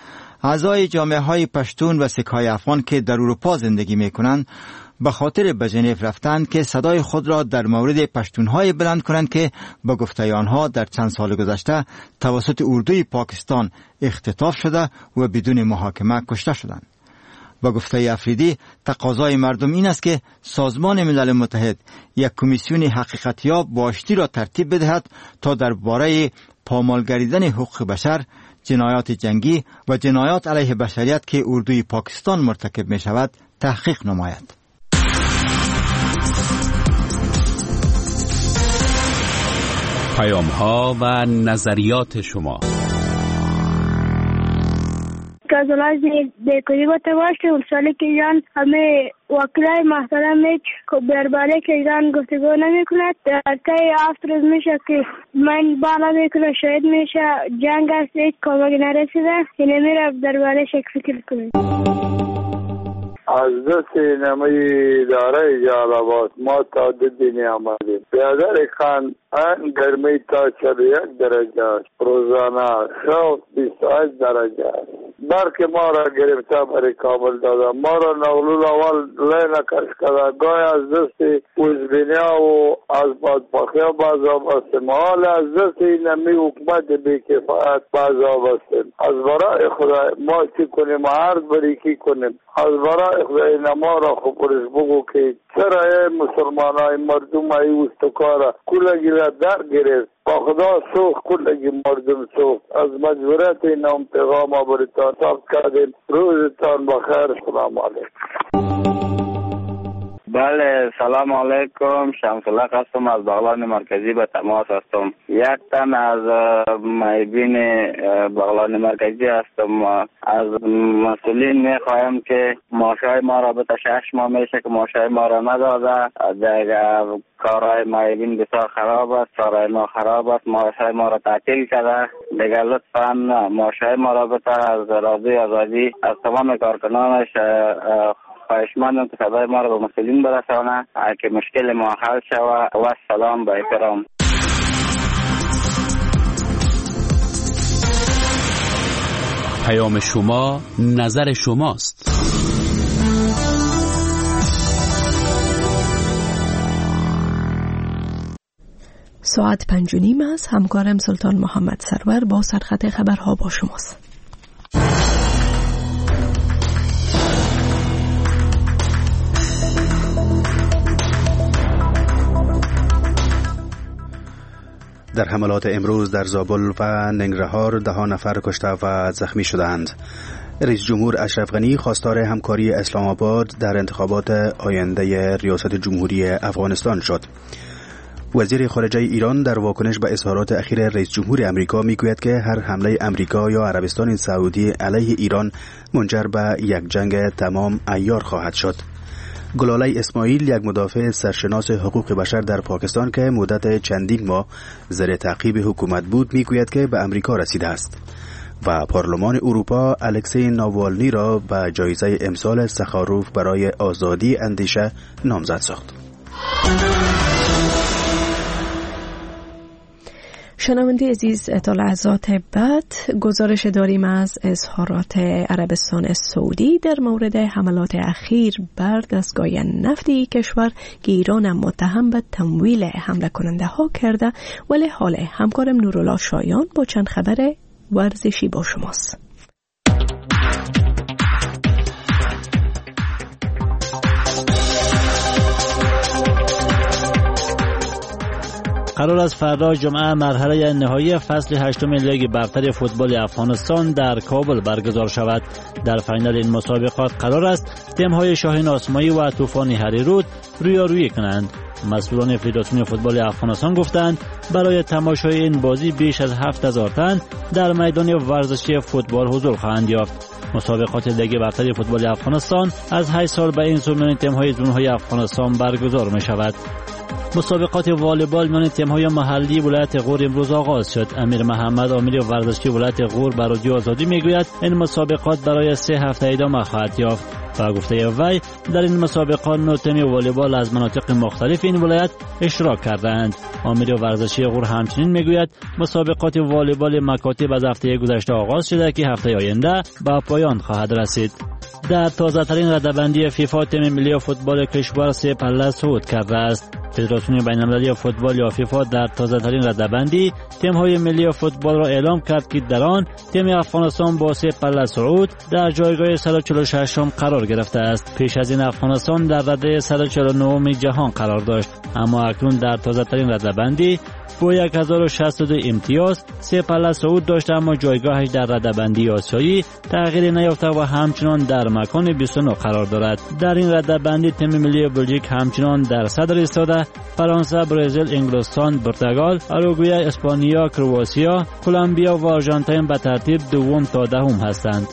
اعضای جامعه‌های پشتون و سیک‌های افغان که در اروپا زندگی می‌کنند به خاطر به ژنو رفتند که صدای خود را در مورد پشتون‌های بلند کنند که با گفته آنها در چند سال گذشته توسط اردوی پاکستان اختطاف شده و بدون محاکمه کشته شدند. با گفته افریدی تقاضای مردم این است که سازمان ملل متحد یک کمیسیون حقیقتیاب باشتی را ترتیب بدهد تا درباره پامال گریدن حقوق بشر، جنایات جنگی و جنایات علیه بشریت که اردوی پاکستان مرتکب می شود تحقیق نماید. پیام‌ها و نظریات شما. از بیکاری با تواش اون سالی که ایران همه وکلای محترم درباره که ایران گفتگو نمی کند در طی 7 روز میشه که من بالا میکنه شاید میشه جنگ است هیچ کمک نرسیده اینه میره درباره شک فکر کنید. از دست نمی داره جالبات ما تا دینی آمدیم. بیادر خان ان گرمی تا 41 درجه است. روزانه شب 28 درجه است. برق ما را گرفته برای کابل داده. ما را نقلول اول لینا کش کرده. گای از دست اوزبینیا و از بادپاخیا بازا بستیم. حال از دست نمی حکمت بیکفایت بازا بستیم. از برای خدا ما چی کنیم عرض بری کی کنیم. از برای خدای نما را خبرش بگو که چرا مسلمان های مردم های استکارا کلگی را در گرفت با خدا سوخ کلگی مردم سوخ از مجبورت این هم پیغام آبریتان ساب کردیم. روزتان بخیر. سلام علیکم. بله سلام علیکم. شمس الله هستم از بغلان مرکزی به تماس هستم. یک تن از محبین بغلان مرکزی هستم. از مسئولین میخوایم که ماشای ما را به 6 ماه میشه که ماشای ما را نداده. در کارهای محبین بسیار خراب است. کارهای ما خراب است. ماشای ما را تعطیل کرده. دیگر لطفا ماشای ما را بته از راضی آزادی از تمام کارکنانش خواهشمندم که صدای ما را به مسئولین برسانه که مشکل ما حل شود. و سلام با احترام. پیام شما نظر شماست. ساعت 5:30 است. همکارم سلطان محمد سرور با سرخط خبرها با شماست. در حملات امروز در زابل و ننگرهار 10 نفر کشته و زخمی شدند. رئیس جمهور اشرف غنی خواستار همکاری اسلام آباد در انتخابات آینده ریاست جمهوری افغانستان شد. وزیر خارجه ایران در واکنش به اظهارات اخیر رئیس جمهور امریکا میگوید که هر حمله امریکا یا عربستان سعودی علیه ایران منجر به یک جنگ تمام عیار خواهد شد. گلاله اسماعیل، یک مدافع سرشناس حقوق بشر در پاکستان که مدت چندین ماه زیر تعقیب حکومت بود، میگوید که به امریکا رسیده است و پارلمان اروپا الکسی ناوالنی را به جایزه امسال سخاروف برای آزادی اندیشه نامزد ساخت. شنونده عزیز، تا لحظات بعد گزارش داریم از اظهارات عربستان سعودی در مورد حملات اخیر بر دستگاه نفتی کشور که ایران هم متهم به تمویل حمله کننده ها کرده. ولی حال همکارم نورالله شایان با چند خبر ورزشی با شماست. قرار است فردا جمعه مرحله نهایی فصل 8 لیگ برتر فوتبال افغانستان در کابل برگزار شود. در فینال این مسابقات قرار است تیم‌های شاهین آسمایی و طوفان هریرود رویارویی کنند. مسئولان فدراسیون فوتبال افغانستان گفتند برای تماشای این بازی بیش از 7000 تن در میدان ورزشی فوتبال حضور خواهند یافت. مسابقات لیگ برتر فوتبال افغانستان از 8 سال به این سو میان تیم‌های زون‌های افغانستان برگزار می‌شود. مسابقات والیبال میان تیم‌های محلی ولایت غور امروز آغاز شد. امیر محمد آمیر ورزشی ولایت غور به رادیو آزادی میگوید این مسابقات برای 3 هفته ادامه خواهد یافت. و گفته وی در این مسابقات 9 تیم والیبال از مناطق مختلف این ولایت اشتراک کردند. آمیر ورزشی غور همچنین میگوید مسابقات والیبال مکاتب از هفته گذشته آغاز شده که هفته آینده به پایان خواهد رسید. در تازه ترین رده‌بندی فیفا تیم ملی فوتبال کشور 3 پله صعود کرده است. فدراسیون بین‌المللی فوتبال یا فیفا در تازه ترین رده‌بندی تیم‌های ملی فوتبال را اعلام کرد که در آن تیم افغانستان با 3 پله صعود در جایگاه 146 قرار گرفته است. پیش از این افغانستان در رده 149 جهان قرار داشت، اما اکنون در تازه ترین رده‌بندی با 1062 امتیاز 3 پله صعود داشته، اما جایگاهش در رده‌بندی آسیایی تغییر نیافته و همچنان در مکان 29 قرار دارد. در این رده‌بندی تیم ملی بلژیک همچنان در صدر ایستاده. فرانسه، برزیل، انگلستان، پرتغال، اوروگوئه، اسپانیا، کرواتیا، کلمبیا و آرژانتین به ترتیب دوم تا دهم هستند.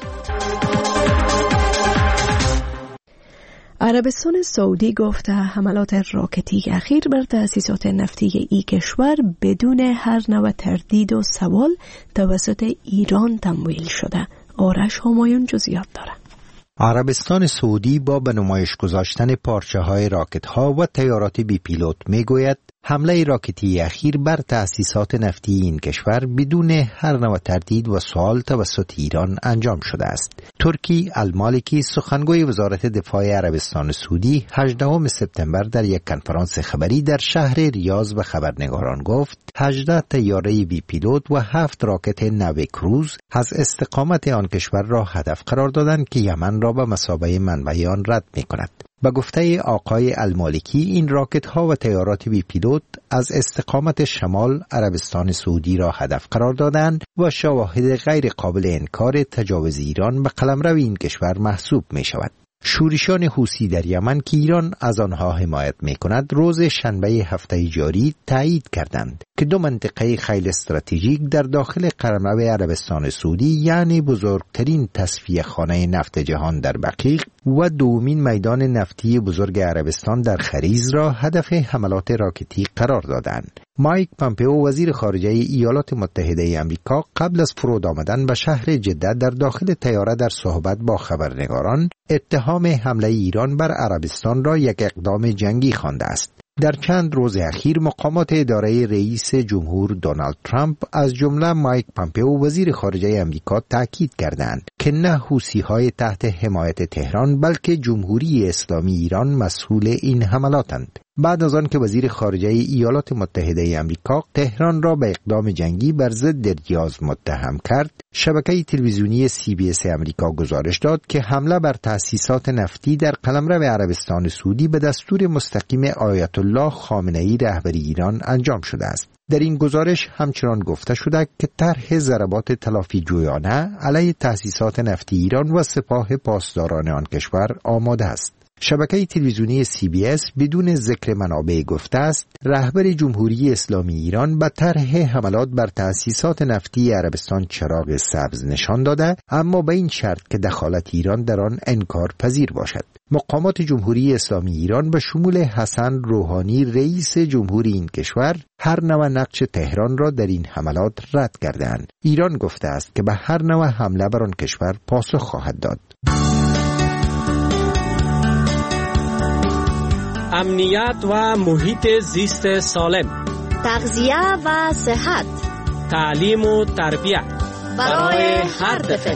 عربستان سعودی گفته حملات راکتی اخیر بر تأسیسات نفتی این کشور بدون هر نوع تردید و سوال توسط ایران تمویل شده. آرش همایون جزئیات داره. عربستان سعودی با به نمایش گذاشتن پارچه‌های راکت‌ها و طیارات بی پیلوت میگوید حمله راکتی اخیر بر تأسیسات نفتی این کشور بدون هر نوع تردید و سوال توسط ایران انجام شده است. ترکی المالکی، سخنگوی وزارت دفاع عربستان سعودی، 18 سپتامبر در یک کنفرانس خبری در شهر ریاض به خبرنگاران گفت 18 طیاره بی پیلوت و 7 راکت نو کروز از استقامت آن کشور را هدف قرار دادند که یمن را به مثابه منبع آن رد می‌کند. به گفته آقای المالکی این راکت ها و طیارات بی پیلوت از استقامت شمال عربستان سعودی را هدف قرار دادند و شواهد غیر قابل انکار تجاوز ایران به قلمرو این کشور محسوب می شود. شورشان حوثی در یمن که ایران از آنها حمایت می کند روز شنبه هفته جاری تایید کردند که 2 منطقه خیلی استراتژیک در داخل قلمرو عربستان سعودی، یعنی بزرگترین تصفیه خانه نفت جهان در بقیق و دومین میدان نفتی بزرگ عربستان در خریز را هدف حملات راکتی قرار دادند. مایک پامپئو وزیر خارجه ایالات متحده آمریکا قبل از فرود آمدن به شهر جده در داخل طیاره در صحبت با خبرنگاران اتهام حمله ایران بر عربستان را یک اقدام جنگی خوانده است. در چند روز اخیر مقامات اداره رئیس جمهور دونالد ترامپ از جمله مایک پامپئو وزیر خارجه آمریکا تاکید کردند که نه حوثی‌های تحت حمایت تهران بلکه جمهوری اسلامی ایران مسئول این حملاتند. بعد از آن که وزیر خارجه ایالات متحده آمریکا تهران را به اقدام جنگی بر ضد ریاض متهم کرد، شبکه تلویزیونی CBS آمریکا گزارش داد که حمله بر تأسیسات نفتی در قلمرو عربستان سعودی به دستور مستقیم آیت الله خامنه‌ای رهبر ایران انجام شده است. در این گزارش همچنان گفته شده که طرح ضربات تلافی جویانه علیه تأسیسات نفتی ایران و سپاه پاسداران آن کشور آماده است. شبکه تلویزیونی CBS بدون ذکر منابع گفته است رهبر جمهوری اسلامی ایران به طرح حملات بر تأسیسات نفتی عربستان چراغ سبز نشان داده، اما به این شرط که دخالت ایران در آن انکار پذیر باشد. مقامات جمهوری اسلامی ایران به شمول حسن روحانی رئیس جمهوری این کشور هر نوع نقش تهران را در این حملات رد کردند. ایران گفته است که به هر نوع حمله بر آن کشور پاسخ خواهد داد. امنیت و محیط زیست سالم، تغذیه و صحت، تعلیم و تربیت برای هر طفل.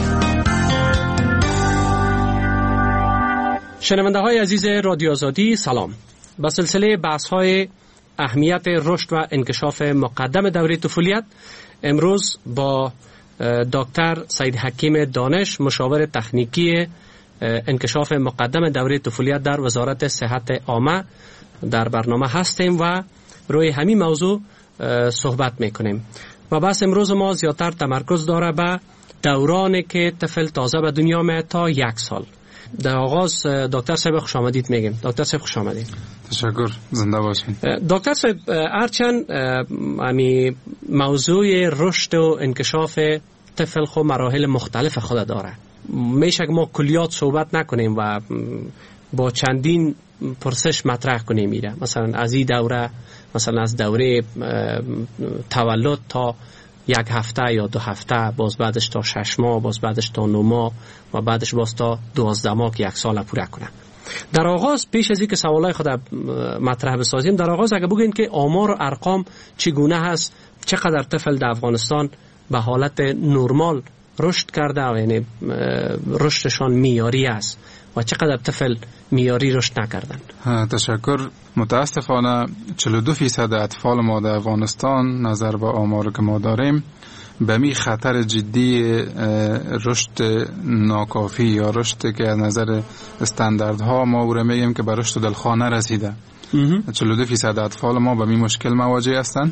شنونده های عزیز رادیو آزادی سلام. با سلسله بحث های اهمیت رشد و انکشاف مقدم دوره طفولیت امروز با دکتر سید حکیم دانش، مشاور تکنیکی انکشاف مقدم دوره طفولیت در وزارت صحت عامه در برنامه هستیم و روی همین موضوع صحبت میکنیم. و بحث امروز ما زیادتر تمرکز داره به دورانی که طفل تازه به دنیا میاد تا 1 سال. در آغاز دکتر صاحب خوش آمدید میگیم. دکتر صاحب خوش آمدید. تشکر، زنده باشین. دکتر صاحب هرچند امی موضوع رشد و انکشاف طفل خو مراحل مختلف خود داره، میشه که ما کلیات صحبت نکنیم و با چندین پرسش مطرح کنیم میره. مثلا از این دوره، مثلا از دوره تولد تا 1 هفته یا 2 هفته، باز بعدش تا 6 ماه، باز بعدش تا 9 ماه و بعدش باز تا 12 ماه که 1 سال پوره کنه. در آغاز پیش از اینکه سوالای خود مطرح بسازیم، در آغاز اگه بگین که آمار و ارقام چگونه هست، چقدر طفل در افغانستان به حالت نرمال رشد کرده و یعنی رشدشان میاری است و چقدر طفل میاری رشد نکردن؟ تشکر. متاسفانه 42% اطفال ما در افغانستان نظر به آمار که ما داریم به می خطر جدی رشد ناکافی یا رشد که از نظر استانداردها ما او را میگیم که به رشد دلخواه نرسیده. 42% اطفال ما به می مشکل مواجه هستند.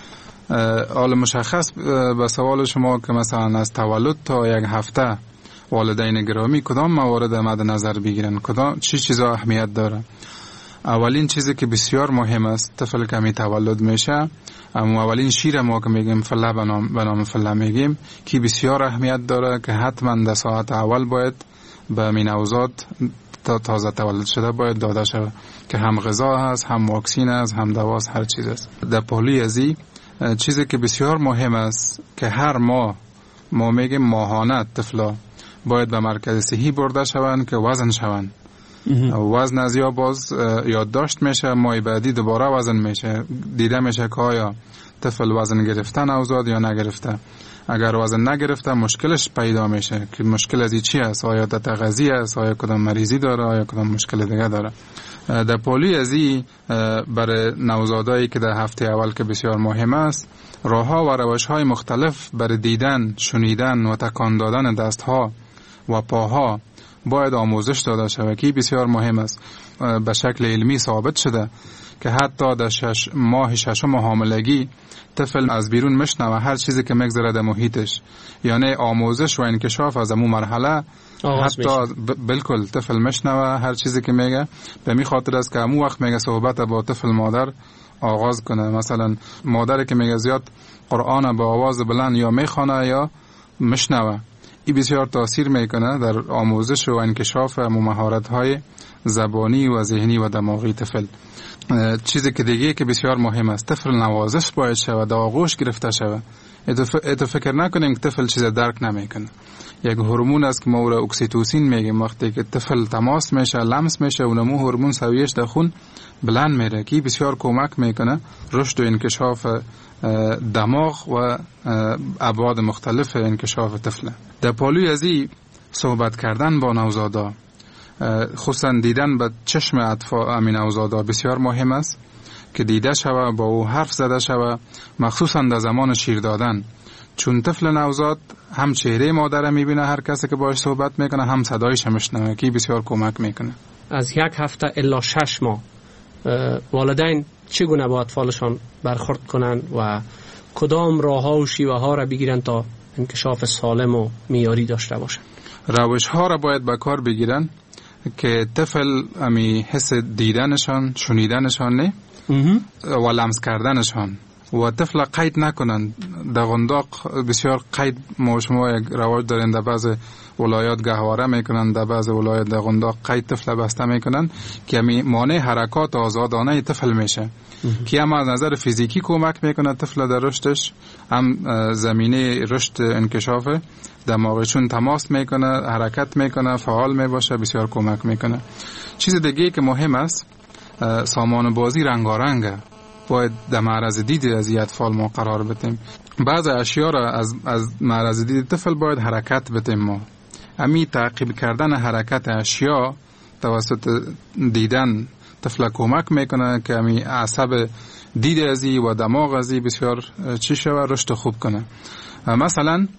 حال مشخص به سوال شما که مثلا از تولد تا 1 هفته والدین گرامی کدام موارد مد نظر بگیرن، کدام چیزا اهمیت داره؟ اولین چیزی که بسیار مهم است، طفل که می تولد میشه، اما اولین شیر ما که میگیم فله به نام فله میگیم که بسیار اهمیت داره که حتما در ساعت اول باید به نوزاد تازه تولد شده باید داده شود که هم غذا هست، هم واکسین هست، هم دوا هست، هر چیز است. در پهلوی ازی چیزی که بسیار مهم است که هر ماه ما میگیم ماهانه طفلا باید به مرکز صحی برده شوند که وزن شوند. وزن از یا باز یادداشت میشه، ماه بعدی دوباره وزن میشه، دیده میشه که آیا طفل وزن گرفته نوزاد یا نگرفته. اگر وزن نگرفته مشکلش پیدا میشه که مشکل از چی است، آیا تغذیه است، آیا کدام مریضی داره، آیا کدام مشکل دیگه داره. در پولی ازی برای نوزادایی که در هفته اول که بسیار مهم است، راهها و روش‌های مختلف برای دیدن، شنیدن و تکان دادن دستها و پاها باید آموزش داده شود که بسیار مهم است. به شکل علمی ثابت شده که حتی در ماه ششم حاملگی طفل از بیرون مشنوه هر چیزی که میگذره در محیطش، یعنی آموزش و انکشاف از امو مرحله حتی بالکل طفل مشنوه هر چیزی که میگه. به می خاطر است که امو وقت میگه صحبت با طفل مادر آغاز کنه. مثلا مادری که میگه زیاد قرآن با آواز بلند یا میخونه یا مشنوه، این بسیار تاثیر میکنه در آموزش و انکشاف مهارت‌های زبانی و ذهنی و دماغی طفل. چیزی که دیگه که بسیار مهم است، طفل نوازش باید شود، در آغوش گرفته شود. اتو فکر نکنیم که طفل چیز درک نمیکنه. یک هورمون است که ما او را اکسیتوسین میگیم. وقتی که طفل تماس میشه، لمس میشه، اونمو هورمون سویش در خون بلند میره که بسیار کمک میکنه رشد و انکشاف دماغ و ابعاد مختلف انکشاف طفل. در پالوی ازی صحبت کردن با نوزادا خصوصا دیدن به چشم اطفال امین نوزادا بسیار مهم است که دیده شوه، با او حرف زده شوه، مخصوصا در زمان شیر دادن، چون طفل نوزاد هم چهره مادر میبینه هر کسی که باهاش صحبت میکنه، هم صدایش میشنوه که بسیار کمک میکنه. از 1 هفته الا 6 ماه والدین چگونه با اطفالشان برخورد کنند و کدام راه‌ها و شیوه‌ها را بگیرند تا انکشاف سالم و معیاری داشته باشند؟ روش‌ها را باید به کار بگیرن که طفل امی حس دیدنشان، شنیدنشان نه و لمس کردنشان و طفل قید نکنن. در غنداق بسیار قید ما شما یک رواج دارین، در بعض ولایات گهواره میکنن، در بعض ولایات در غنداق قید طفل بسته میکنن که می مانع حرکات آزادانه طفل میشه که هم از نظر فیزیکی کمک میکنه طفل در رشدش، هم زمینه رشد انکشاف دماغشون تماس میکنه، حرکت میکنه، فعال میباشه، بسیار کمک میکنه. چیز دیگه که مهم است، سامان بازی رنگارنگه، باید در معرض دید از اطفال ما قرار بدیم. بعض اشیا را از معرض دید طفل باید حرکت بدیم. ما امی تعقیب کردن حرکت اشیا توسط دیدن طفل کمک میکنه که امی عصب دید ازی و دماغ ازی بسیار چی شوه، رشد خوب کنه. مثلا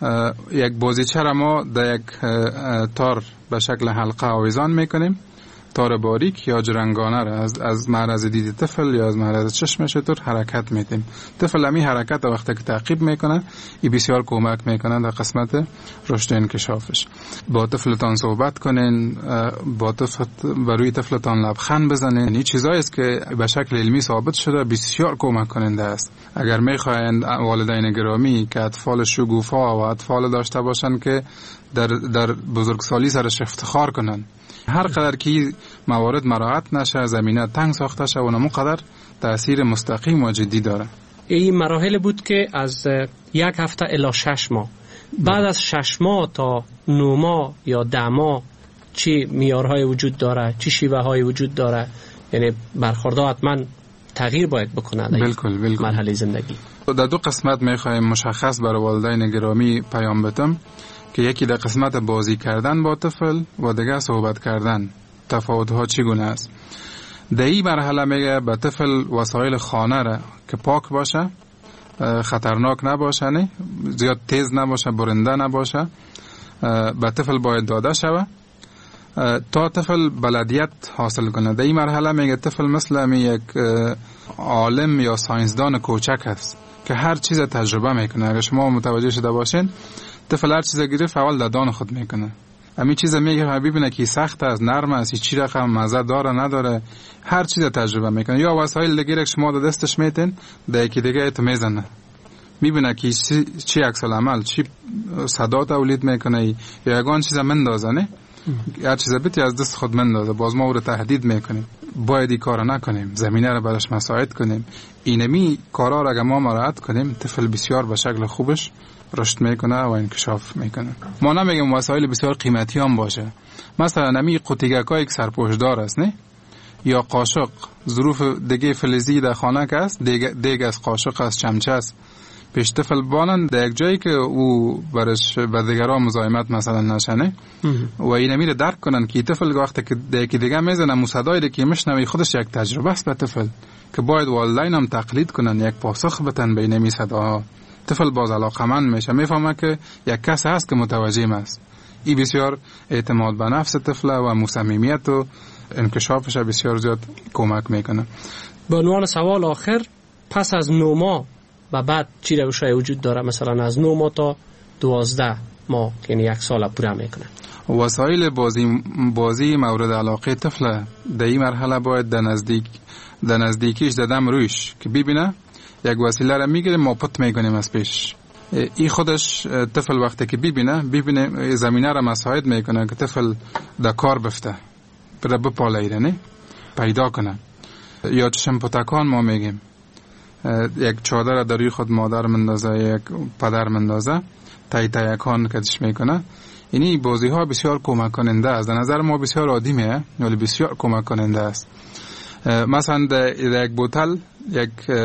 یک بازیچه را ما در یک تار به شکل حلقه آویزان میکنیم، تار باریک یا جرنگانه را از معرض دید طفل یا از معرض چشمش طور حرکت میدیم. طفل همی حرکت وقتی که تعقیب میکنه این بسیار کمک میکنه در قسمت رشد انکشافش. با طفلتان صحبت کنین، با روی طفلتان لبخند بزنین. این چیزایی است که به شکل علمی ثابت شده بسیار کمک کننده است. اگر میخواین والدین گرامی که اطفال شگوفا و اطفال داشته باشن که در بزرگسالی سرش افتخار کنن، هر قدر که موارد مراعات نشه، زمینه تنگ ساخته شه، اونمون قدر تأثیر مستقیم و جدی داره. این مراحل بود که از 1 هفته الی 6 ماه. بعد از 6 ماه تا 9 ماه یا 10 ماه چی معیارهای وجود داره، چی شیوه های وجود داره؟ یعنی برخوردها حتما تغییر باید بکنه در بالکل مرحله زندگی. در 2 قسمت میخوایم مشخص برای والدین گرامی پیام بدم که یکی در قسمت بازی کردن با طفل و دیگه صحبت کردن. تفاوت‌ها چگونه است؟ در این مرحله میگه به طفل وسایل خانه را که پاک باشه، خطرناک نباشه، نه زیاد تیز نباشه، برنده نباشه، به طفل باید داده شوه تا طفل بلدیت حاصل کنه. در این مرحله میگه طفل مثل یک عالم یا ساینسدان کوچک است که هر چیز تجربه میکنه. اگر شما متوجه شده باشین، طفل هر چیز گرفت اول در دان خود میکنه. همین چیز میگه ببینه که سخت است، نرم است، چی رقم مزه داره نداره، هر چیز تجربه میکنه. یا وسایل دیگه که شما در دستش میتین در یکی دیگه تو میزنه، میبینه که چی عکس العمل، چی صدا تولید میکنه، یا یگان چیز مندازه، نه هر چیز بیتی از دست خود مندازه. باز ما او رو تهدید میکنیم باید این کار نکنیم، زمینه رو براش مساعد کنیم. اینمی کارا رو اگه ما مراعات کنیم طفل بسیار به شکل خوبش رشد میکنه و انکشاف میکنه. ما نمیگیم وسایل بسیار قیمتی هم باشه، مثلا نمی قوطیگکای یک سرپوشدار است، نه یا قاشق، ظروف دیگه فلزی در خانه که است، دیگه از قاشق است، چمچه است، پیش طفل بانن در یک جایی که او برش به دیگران مزاحمت مثلا نشنه و این میره درک کنن که طفل وقتی که دیگه میزنه مصدای که میشنوه خودش یک تجربه است به طفل که باید والدین هم تقلید کنن، یک پاسخ بتن به این صداها. طفل باز علاقمند میشه، میفهمه که یک کس هست که متوجه است. این بسیار اعتماد به نفس طفل و مصممیت و انکشافش بسیار زیاد کمک میکنه. به عنوان سوال آخر، پس از 9 ماه و بعد چی روش‌های وجود داره؟ مثلا از 9 ماه تا 12 ماه، یعنی 1 سال پوره میکنه. وسایل بازی مورد علاقه طفل در این مرحله باید در نزدیکیش دادم رویش که ببینه یک وسیله را میگیره ما پت میکنیم از پیش. این خودش طفل وقتی که ببینه زمینه را مساعد میکنه که طفل در کار بفته، بره بپاله، نه پیدا کنه. یا چشم پتکان ما میگیم، یک چادر در روی خود مادر مندازه، یک پدر مندازه، تایکان کدش میکنه. اینی بازی ها بسیار کمک کننده است. در نظر ما بسیار عادیه ولی بسیار کمک کننده است. مثلا در یک بوتل یک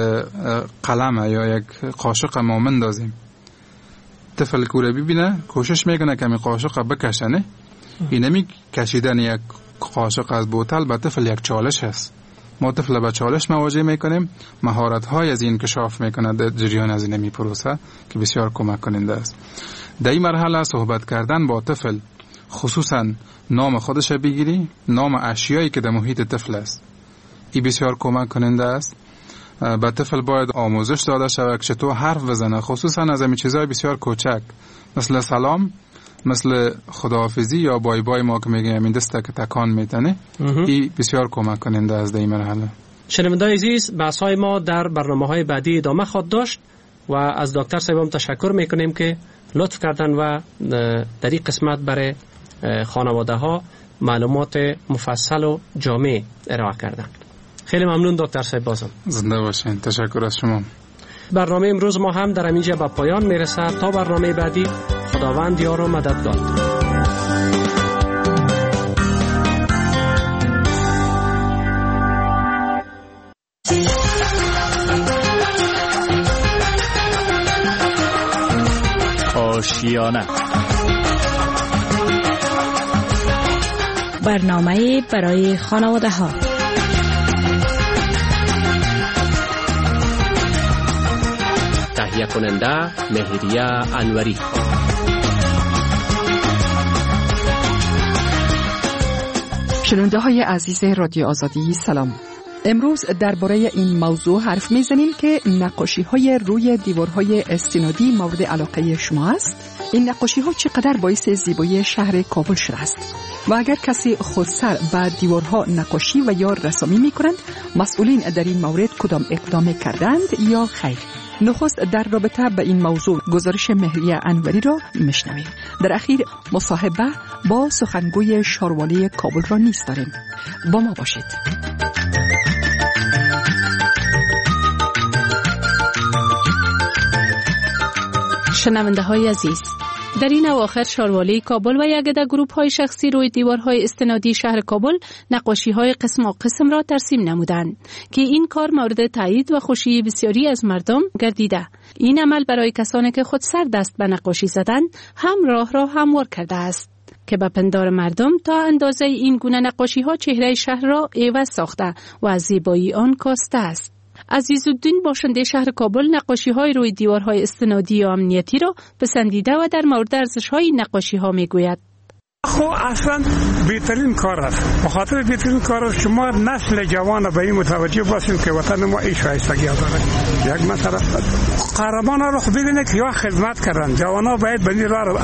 قلم یا یک قاشق ما مندازیم، طفل کوره ببینه کوشش میکنه که می قاشق بکشنه، اینمی کشیدن یک قاشق از بوتل به طفل یک چالش است. ما طفل به چالش مواجه میکنیم، مهارت‌های از این انکشاف میکنه در جریان از اینمی پروسه که بسیار کمک کننده است. در این مرحله صحبت کردن با طفل، خصوصا نام خودش بگیری، نام اشیایی که در محیط طفل است، این بسیار کمک کننده است. به طفل باید آموزش داده شود که چطور حرف بزنه، خصوصا از این چیزهای بسیار کوچک مثل سلام، مثل خداحافظی یا بای بای ما که میگیم این دسته که تکان میتنه. این بسیار کمک کننده است در این مرحله. شنوندگان عزیز، بحث‌های ما در برنامه‌های بعدی ادامه خواهد داشت و از دکتر صاحبم تشکر میکنیم که لطف کردن و در این قسمت برای خانواده ها معلومات مفصل و جامع ارائه کردن. خیلی ممنون دکتر صاحب. بازم زنده باشین. تشکر از شما. برنامه امروز ما هم در اینجا به پایان میرسه. تا برنامه بعدی، خداوند یار و مددگار. آشیانه، برنامه برای خانواده ها. تهیه کننده مهریه انوری. شنونده های عزیز رادیو آزادی سلام. امروز درباره این موضوع حرف میزنیم که نقاشی های روی دیوارهای استنادی مورد علاقه شما است. این نقاشی ها چقدر باعث زیبایی شهر کابل شده است و اگر کسی خودسر بر دیوارها نقاشی و یا رسامی می کنند، مسئولین در این مورد کدام اقدام کردند یا خیر؟ نخست در رابطه به این موضوع گزارش مهریه انوری را میشنویم. در اخیر مصاحبه با سخنگوی شاروالی کابل را نیز داریم. با ما باشید. شنونده های عزیز، در این اواخر شاروالی کابل و یک عده گروپ های شخصی روی دیوارهای استنادی شهر کابل نقاشی های قسم را ترسیم نمودند که این کار مورد تایید و خوشی بسیاری از مردم گردیده. این عمل برای کسانی که خود سر دست به نقاشی زدند هم راه را هموار کرده است که به پندار مردم تا اندازه این گونه نقاشی ها چهره شهر را عوض ساخته و از زیبایی آن کاسته است. عزیزالدین باشنده شهر کابل نقاشی های روی دیوارهای استنادی و امنیتی را پسندیده و در مورد ارزش های نقاشی ها می گوید. خب اصلا بهترین کار است. بخاطر بهترین کار است شما نسل جوان به این متوجه باشیم که وطن ما این شایستگی داره. یک مثلا قهرمان رو ببینید که یا خدمت کردن، جوانا باید به این راه رو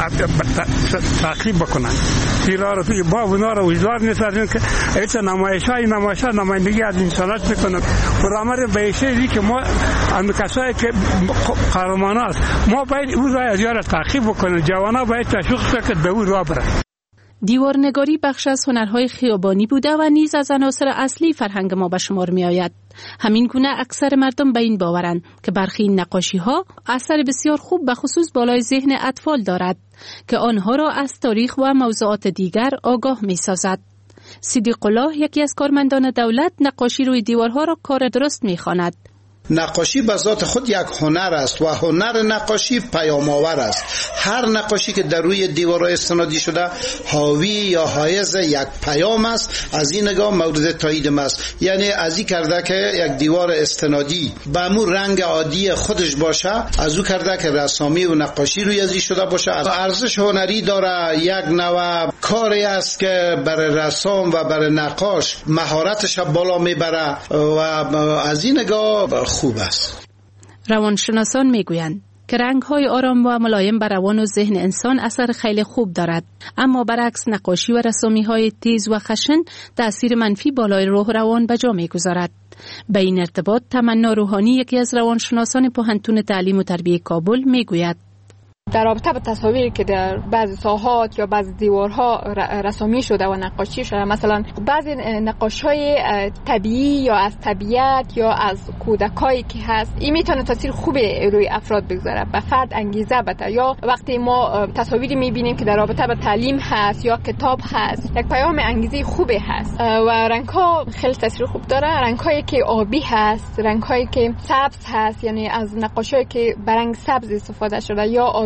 تعقیب بکنن. این راه رو با اونا رو وجدار نیستن که ایت نمایش‌های نمایندگی از انسانات میکنن. برامر به چیزی که ما اون کسایی که قهرمان است ما باید اون راه از یار تعقیب بکنن. جوانا باید تشویق که به اون راه برن. دیوارنگاری بخش از هنرهای خیابانی بوده و نیز از عناصر اصلی فرهنگ ما به شمار می آید. همین گونه اکثر مردم به این باورند که برخی این نقاشی ها اثر بسیار خوب به خصوص بالای ذهن اطفال دارد که آنها را از تاریخ و موضوعات دیگر آگاه می سازد. صدیق الله، یکی از کارمندان دولت، نقاشی روی دیوارها را کار درست می خواند. نقاشی به ذات خود یک هنر است و هنر نقاشی پیام‌آور است. هر نقاشی که در روی دیوارهای استنادی شده حاوی یا حائز یک پیام است. از این نگاه مورد تایید است. یعنی از این کرده که یک دیوار استنادی به همون رنگ عادی خودش باشه، از او کرده که رسامی و نقاشی روی ازی شده باشه. ارزش هنری داره، یک نوع کاری است که برای رسام و برای نقاش مهارتش بالا میبره و از این نگاه خوب است. روانشناسان میگویند که رنگ‌های آرام و ملایم بر روان و ذهن انسان اثر خیلی خوب دارد، اما برعکس نقاشی و رسامی‌های تیز و خشن تأثیر منفی بالای روح روان به جا می‌گذارد. به این ارتباط تمنا روحانی، یکی از روانشناسان پوهنتون تعلیم و تربیت کابل، میگوید در رابطه با تصاویری که در بعضی ساحات یا بعضی دیوارها رسامی شده و نقاشی شده، مثلا بعضی نقاشی‌های طبیعی یا از طبیعت یا از کودکایی که هست، این میتونه تاثیر خوبی روی افراد بگذاره، به فرد انگیزه بده. یا وقتی ما تصاویری میبینیم که در رابطه با تعلیم هست یا کتاب هست، یک پیام انگیزه خوبی هست و رنگ‌ها خیلی تاثیر خوب داره. رنگ‌هایی که آبی هست، رنگ‌هایی که سبز هست، یعنی از نقاشی‌هایی که به رنگ سبز استفاده شده یا آبی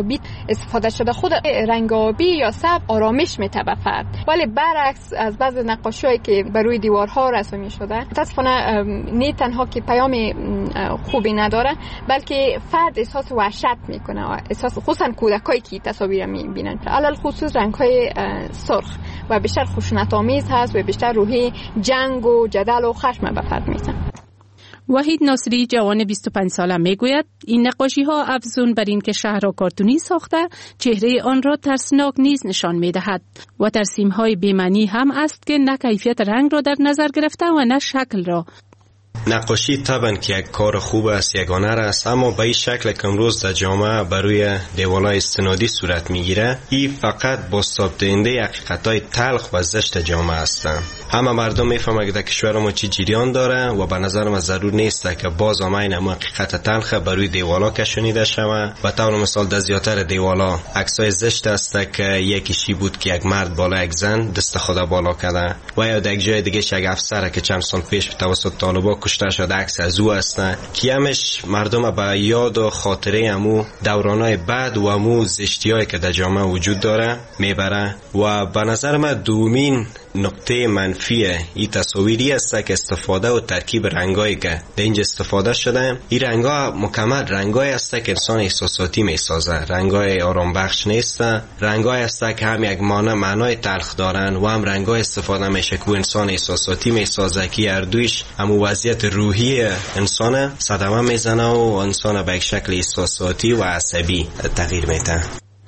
آبی استفاده شده، خود رنگ آبی یا سبز آرامش میده به فرد. ولی برعکس از بعض نقاشی‌هایی که بر روی دیوارها رسمی شده، متاسفانه نه تنها که پیام خوبی نداره بلکه فرد احساس وحشت میکنه، احساس خصوصا کودکایی که تصاویر میبینن، علل خصوص رنگ‌های سرخ و بیشتر خشونت‌آمیز هست و بیشتر روحی جنگ و جدل و خشم به فرد میزنه. وحید ناصری جوان 25 ساله میگوید این نقاشی ها افزون بر این که شهر را کارتونی ساخته چهره آن را ترسناک نیز نشان میدهد و ترسیم های بی‌معنی هم است که نه کیفیت رنگ را در نظر گرفته و نه شکل را. نقاشی طبعا که یک کار خوب است، یک هنر است، اما به این شکل که امروز در جامعه بروی دیوارهای استنادی صورت میگیره، این فقط بازتاب دهنده حقیقت‌های تلخ و زشت جامعه هستند. همه مردم میفهمند که در کشور ما چی جریان داره و به نظر من ضرور نیست که باز هم این حقیقت تلخ بروی دیوارها کشانیده شود. و طور مثال در زیاتر دیوارها عکسای زشت است که یکیشی بود که یک مرد بالا یک زن دست خود بالا کرده، و یا در یک جای دیگه یک افسر که چند سال پیش توسط طالبان کشته شده عکس از او است که همش مردم به یاد و خاطره امو دورانهای بد و امو زشتیایی که در جامعه وجود داره میبره. و به نظر من دومین نقطه منفی این تصاویری است که استفاده و ترکیب رنگایی که در اینجا استفاده شده، این رنگا مکمل رنگایی است که انسان احساساتی میسازه، رنگای آرام بخش نیست، رنگایی است که هم یک معنای تلخ دارن و هم رنگای استفاده میشه که انسان احساساتی میسازه که هر دویش هم وضعیت روحی انسان صدمه میزنه و انسان به یک شکل احساساتی و عصبی تغییر میده.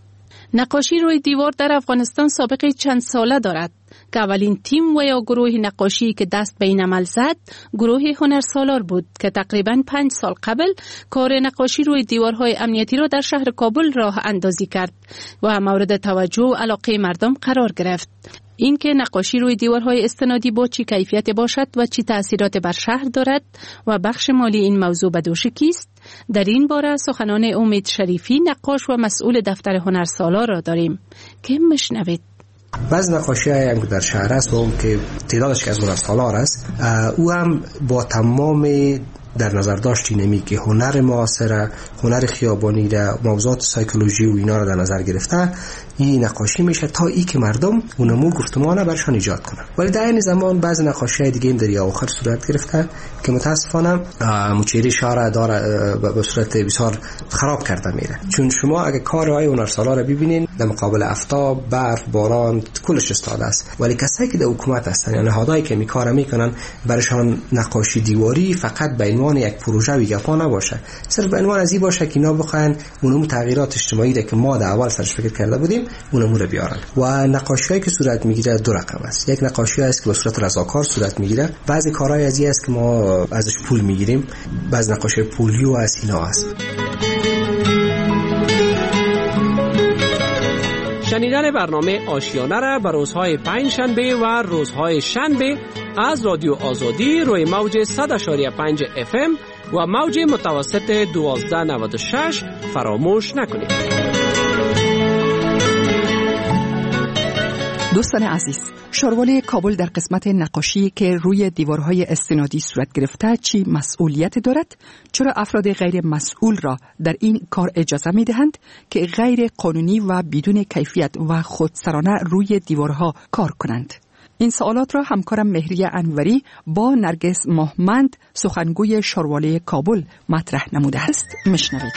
نقاشی روی دیوار در افغانستان سابقه چند ساله دارد که اولین تیم و یا گروه نقاشی که دست به این عمل زد گروه هنرسالار بود که تقریباً 5 سال قبل کار نقاشی روی دیوارهای امنیتی را در شهر کابل راه اندازی کرد و مورد توجه و علاقه مردم قرار گرفت. این که نقاشی روی دیوارهای استنادی با چی کیفیت باشد و چی تأثیرات بر شهر دارد و بخش مالی این موضوع به دوش کیست، در این باره سخنان امید شریفی نقاش و مسئول دفتر هنرسالار را داریم که مشنوید. بعض نقاشی هم در شهر است و اون که تعدادش که از هنرسالار است، او هم با تمام در نظر داشتی نمی که هنر معاصره، هنر خیابانی در موضوعات سایکولوژی و اینا را در نظر گرفته، این نقاشی میشه تا ای که مردم اونمو گفتمانه برشان ایجاد کنن. ولی در این زمان بعض نقاشی‌های دیگه هم در آخر صورت گرفته که متاسفانه مچهره شهر داره به صورت بسیار خراب کرده میره. چون شما اگه کارهای هنرسالار را ببینین در مقابل آفتاب، برف، باران کلش استاد است، ولی کسایی که در حکومت هستن یا نهادهایی که کار میکنن برشان نقاشی دیواری فقط به عنوان یک پروژه ویگپا نباشه، صرف به عنوان از این باشه که اینا بخواین اونم تغییرات اجتماعی که ما در اول سرش فکر کرده بودیم اونمو رو بیارن. و نقاشیایی که صورت میگیره دو رقم است. یک نقاشی است که به صورت رضاکار صورت میگیره، بعضی کارهای از این است که ما ازش پول میگیریم، بعضی نقاشی پولیو از اینا است. شنیدن برنامه آشیانه را به روزهای پنجشنبه و روزهای شنبه از رادیو آزادی روی موج 100.5 FM و موج متوسط 1296 فراموش نکنید. دوستان عزیز، شاروالی کابل در قسمت نقاشی که روی دیوارهای استنادی صورت گرفته چی مسئولیت دارد؟ چرا افراد غیر مسئول را در این کار اجازه می دهند که غیر قانونی و بدون کیفیت و خودسرانه روی دیوارها کار کنند؟ این سوالات را همکارم مهریه انوری با نرگس ماهمند سخنگوی شاروالی کابل مطرح نموده است. میشنوید.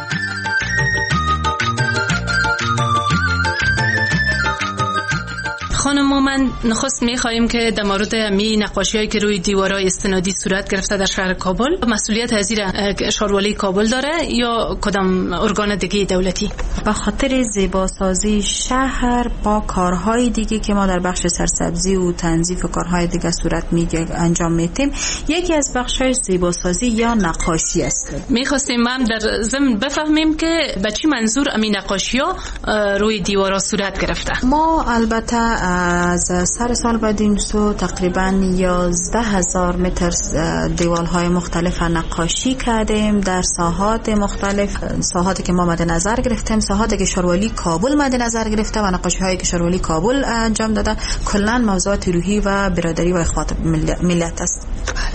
خانم، من نخست می‌خوایم که در مورد می نقاشی‌هایی که روی دیوارهای استنادی صورت گرفته در شهر کابل مسئولیت ازیر شاروالی کابل داره یا کدام ارگان دیگه دولتی؟ به خاطر زیباسازی شهر با کارهای دیگه که ما در بخش سرسبزی و تنظیف و کارهای دیگه صورت انجام میدیم، یکی از بخش‌های زیباسازی یا نقاشی است. می‌خواستیم من در ضمن بفهمیم که به چی منظور این نقاشی‌ها روی دیوارها صورت گرفته. ما البته از سر سال بدین سو تقریبا 11,000 متر دیوالهای مختلف نقاشی کردیم در ساحات مختلف، ساحاتی که ما مد نظر گرفتیم، ساحاتی که شاروالی کابل مد نظر گرفته و نقاشی هایی که شاروالی کابل انجام داده، کلا موضوعات روحی و برادری و اخوات ملت است.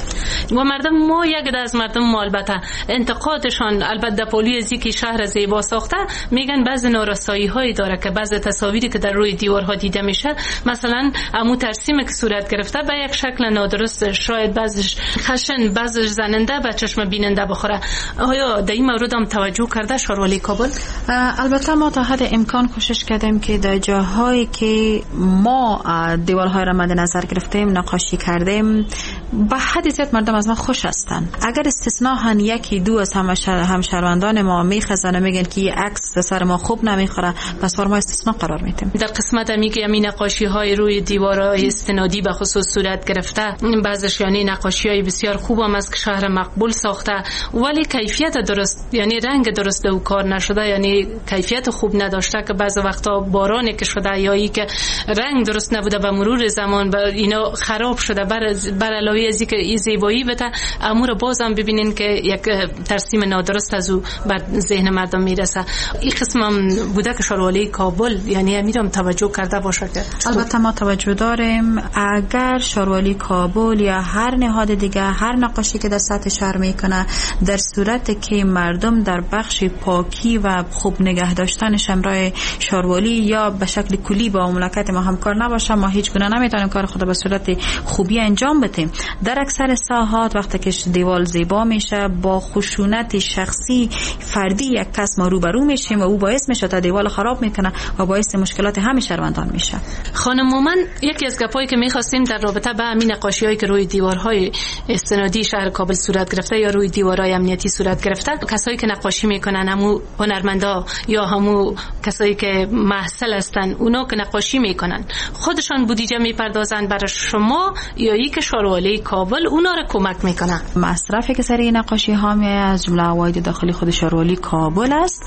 و مردم ما یک عده از مردم ما البته انتقادشان البته پولی ازی که شهر زیبا ساخته میگن بعضی نارسایی هایی داره که بعضی تصاویری که در روی دیوارها دیده میشه مثلا عمو ترسیمی که صورت گرفته به یک شکل نادرست، شاید بعضش خشن بعضش زننده به چشم بیننده بخوره. آیا در این مورد هم توجه کرده شاروالی کابل؟ البته ما تا حد امکان کوشش کردیم که در جاهایی که ما دیوارهای را مد نظر گرفتیم نقاشی کردیم به حد زیاد مردم از ما خوش هستند. اگر استثناء هن یکی دو از همشهروندان ما میخزن و میگن که این عکس سر ما خوب نمیخوره، پس ما استثناء قرار میدیم. در قسمت میگه همین نقاشی های روی دیوارهای استنادی به خصوص صورت گرفته، بعضش یعنی نقاشی های بسیار خوب هم از که شهر مقبول ساخته ولی کیفیت درست یعنی رنگ درست دو کار نشده، یعنی کیفیت خوب نداشته که بعض وقتا بارانی که شده یا ای که رنگ درست نبوده به مرور زمان اینا خراب شده. بر علاوه از اینکه این زیبایی بده امور بازم ببینین که یک ترسیم نادرست از او بر ذهن مردم میرسه. این قسم هم بوده که شاروالی کابل یعنی امیرم توجه کرده باشه که البته ما توجه داریم. اگر شاروالی کابل یا هر نهاد دیگه هر نقاشی که در سطح شهر میکنه در صورتی که مردم در بخش پاکی و خوب نگه داشتنش همراه شاروالی یا به شکل کلی با مملکت ما همکار نباشه، ما هیچ گونه نمیتونیم کار خود به صورت خوبی انجام بدیم. در اکثر ساحات وقتی که دیوال زیبا میشه با خشونت شخصی فردی یک کس ما روبرو میشیم و او باعث میشه تا دیوال خراب میکنه و باعث مشکلات همه شهروندان میشه. خانم مومن، یکی از گپایی که میخواستیم در رابطه با همین نقاشی‌هایی که روی دیوارهای استنادی شهر کابل صورت گرفته یا روی دیوارهای امنیتی صورت گرفته، کسایی که نقاشی میکنن همو هنرمندا یا همو کسایی که محصل هستن اونا که نقاشی میکنن خودشان بودجه میپردازن برای شما یا ای که شاروالی کابل اونا رو کمک میکنه؟ مصرفی که سر نقاشی ها می از جمله عواید داخلی خود شاروالی کابل است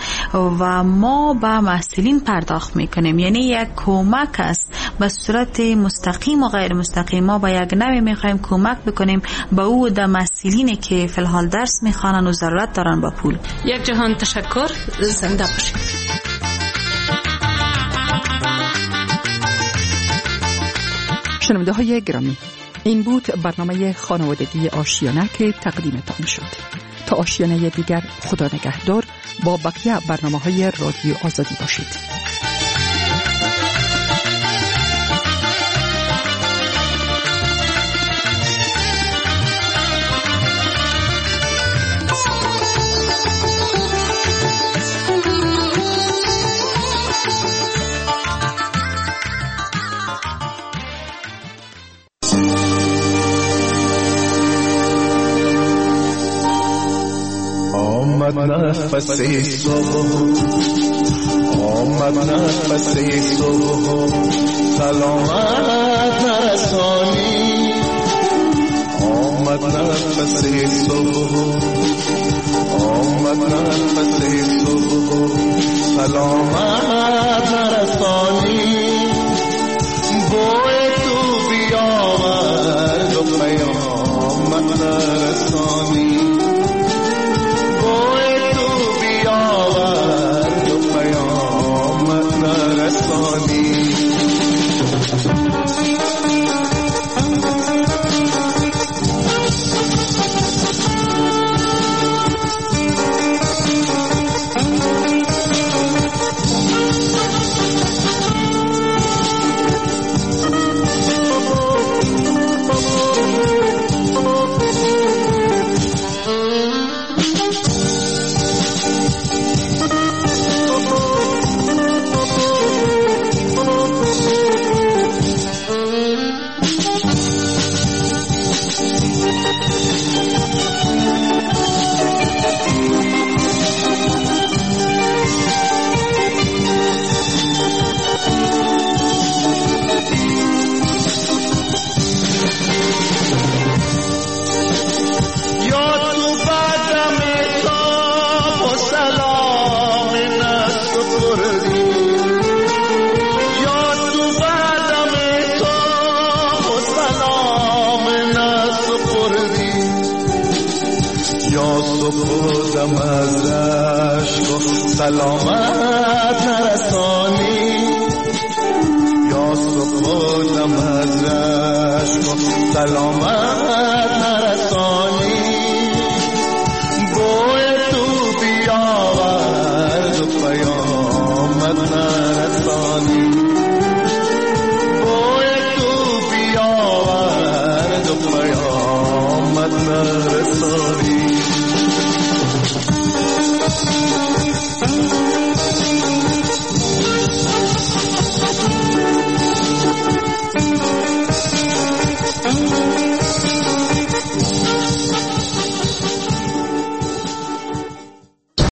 و ما به محصلین پرداخت میکنیم، یعنی یک کمک است به صورت مستقیم و غیر مستقیم. ما با یک نوع میخوایم کمک بکنیم به او در محصلینی که فی الحال درس میخوانن و ضرورت دارن با پول. یک جهان تشکر، زنده باشید. شنونده های گرامی، این بود برنامه خانوادگی آشیانه که تقدیمتان شد. تا آشیانه دیگر خدا نگهدار. با بقیه برنامه‌های رادیو آزادی باشید. آمد نفس صبح، آمد نفس صبح، سلامت نرسانی. آمد نفس صبح، آمد نفس صبح، سلامت نرسانی. بوی تو بیاورد و پیامت نرسانی. سلامت نرسانی. یا سپردم از رشک سلامت نرسانی.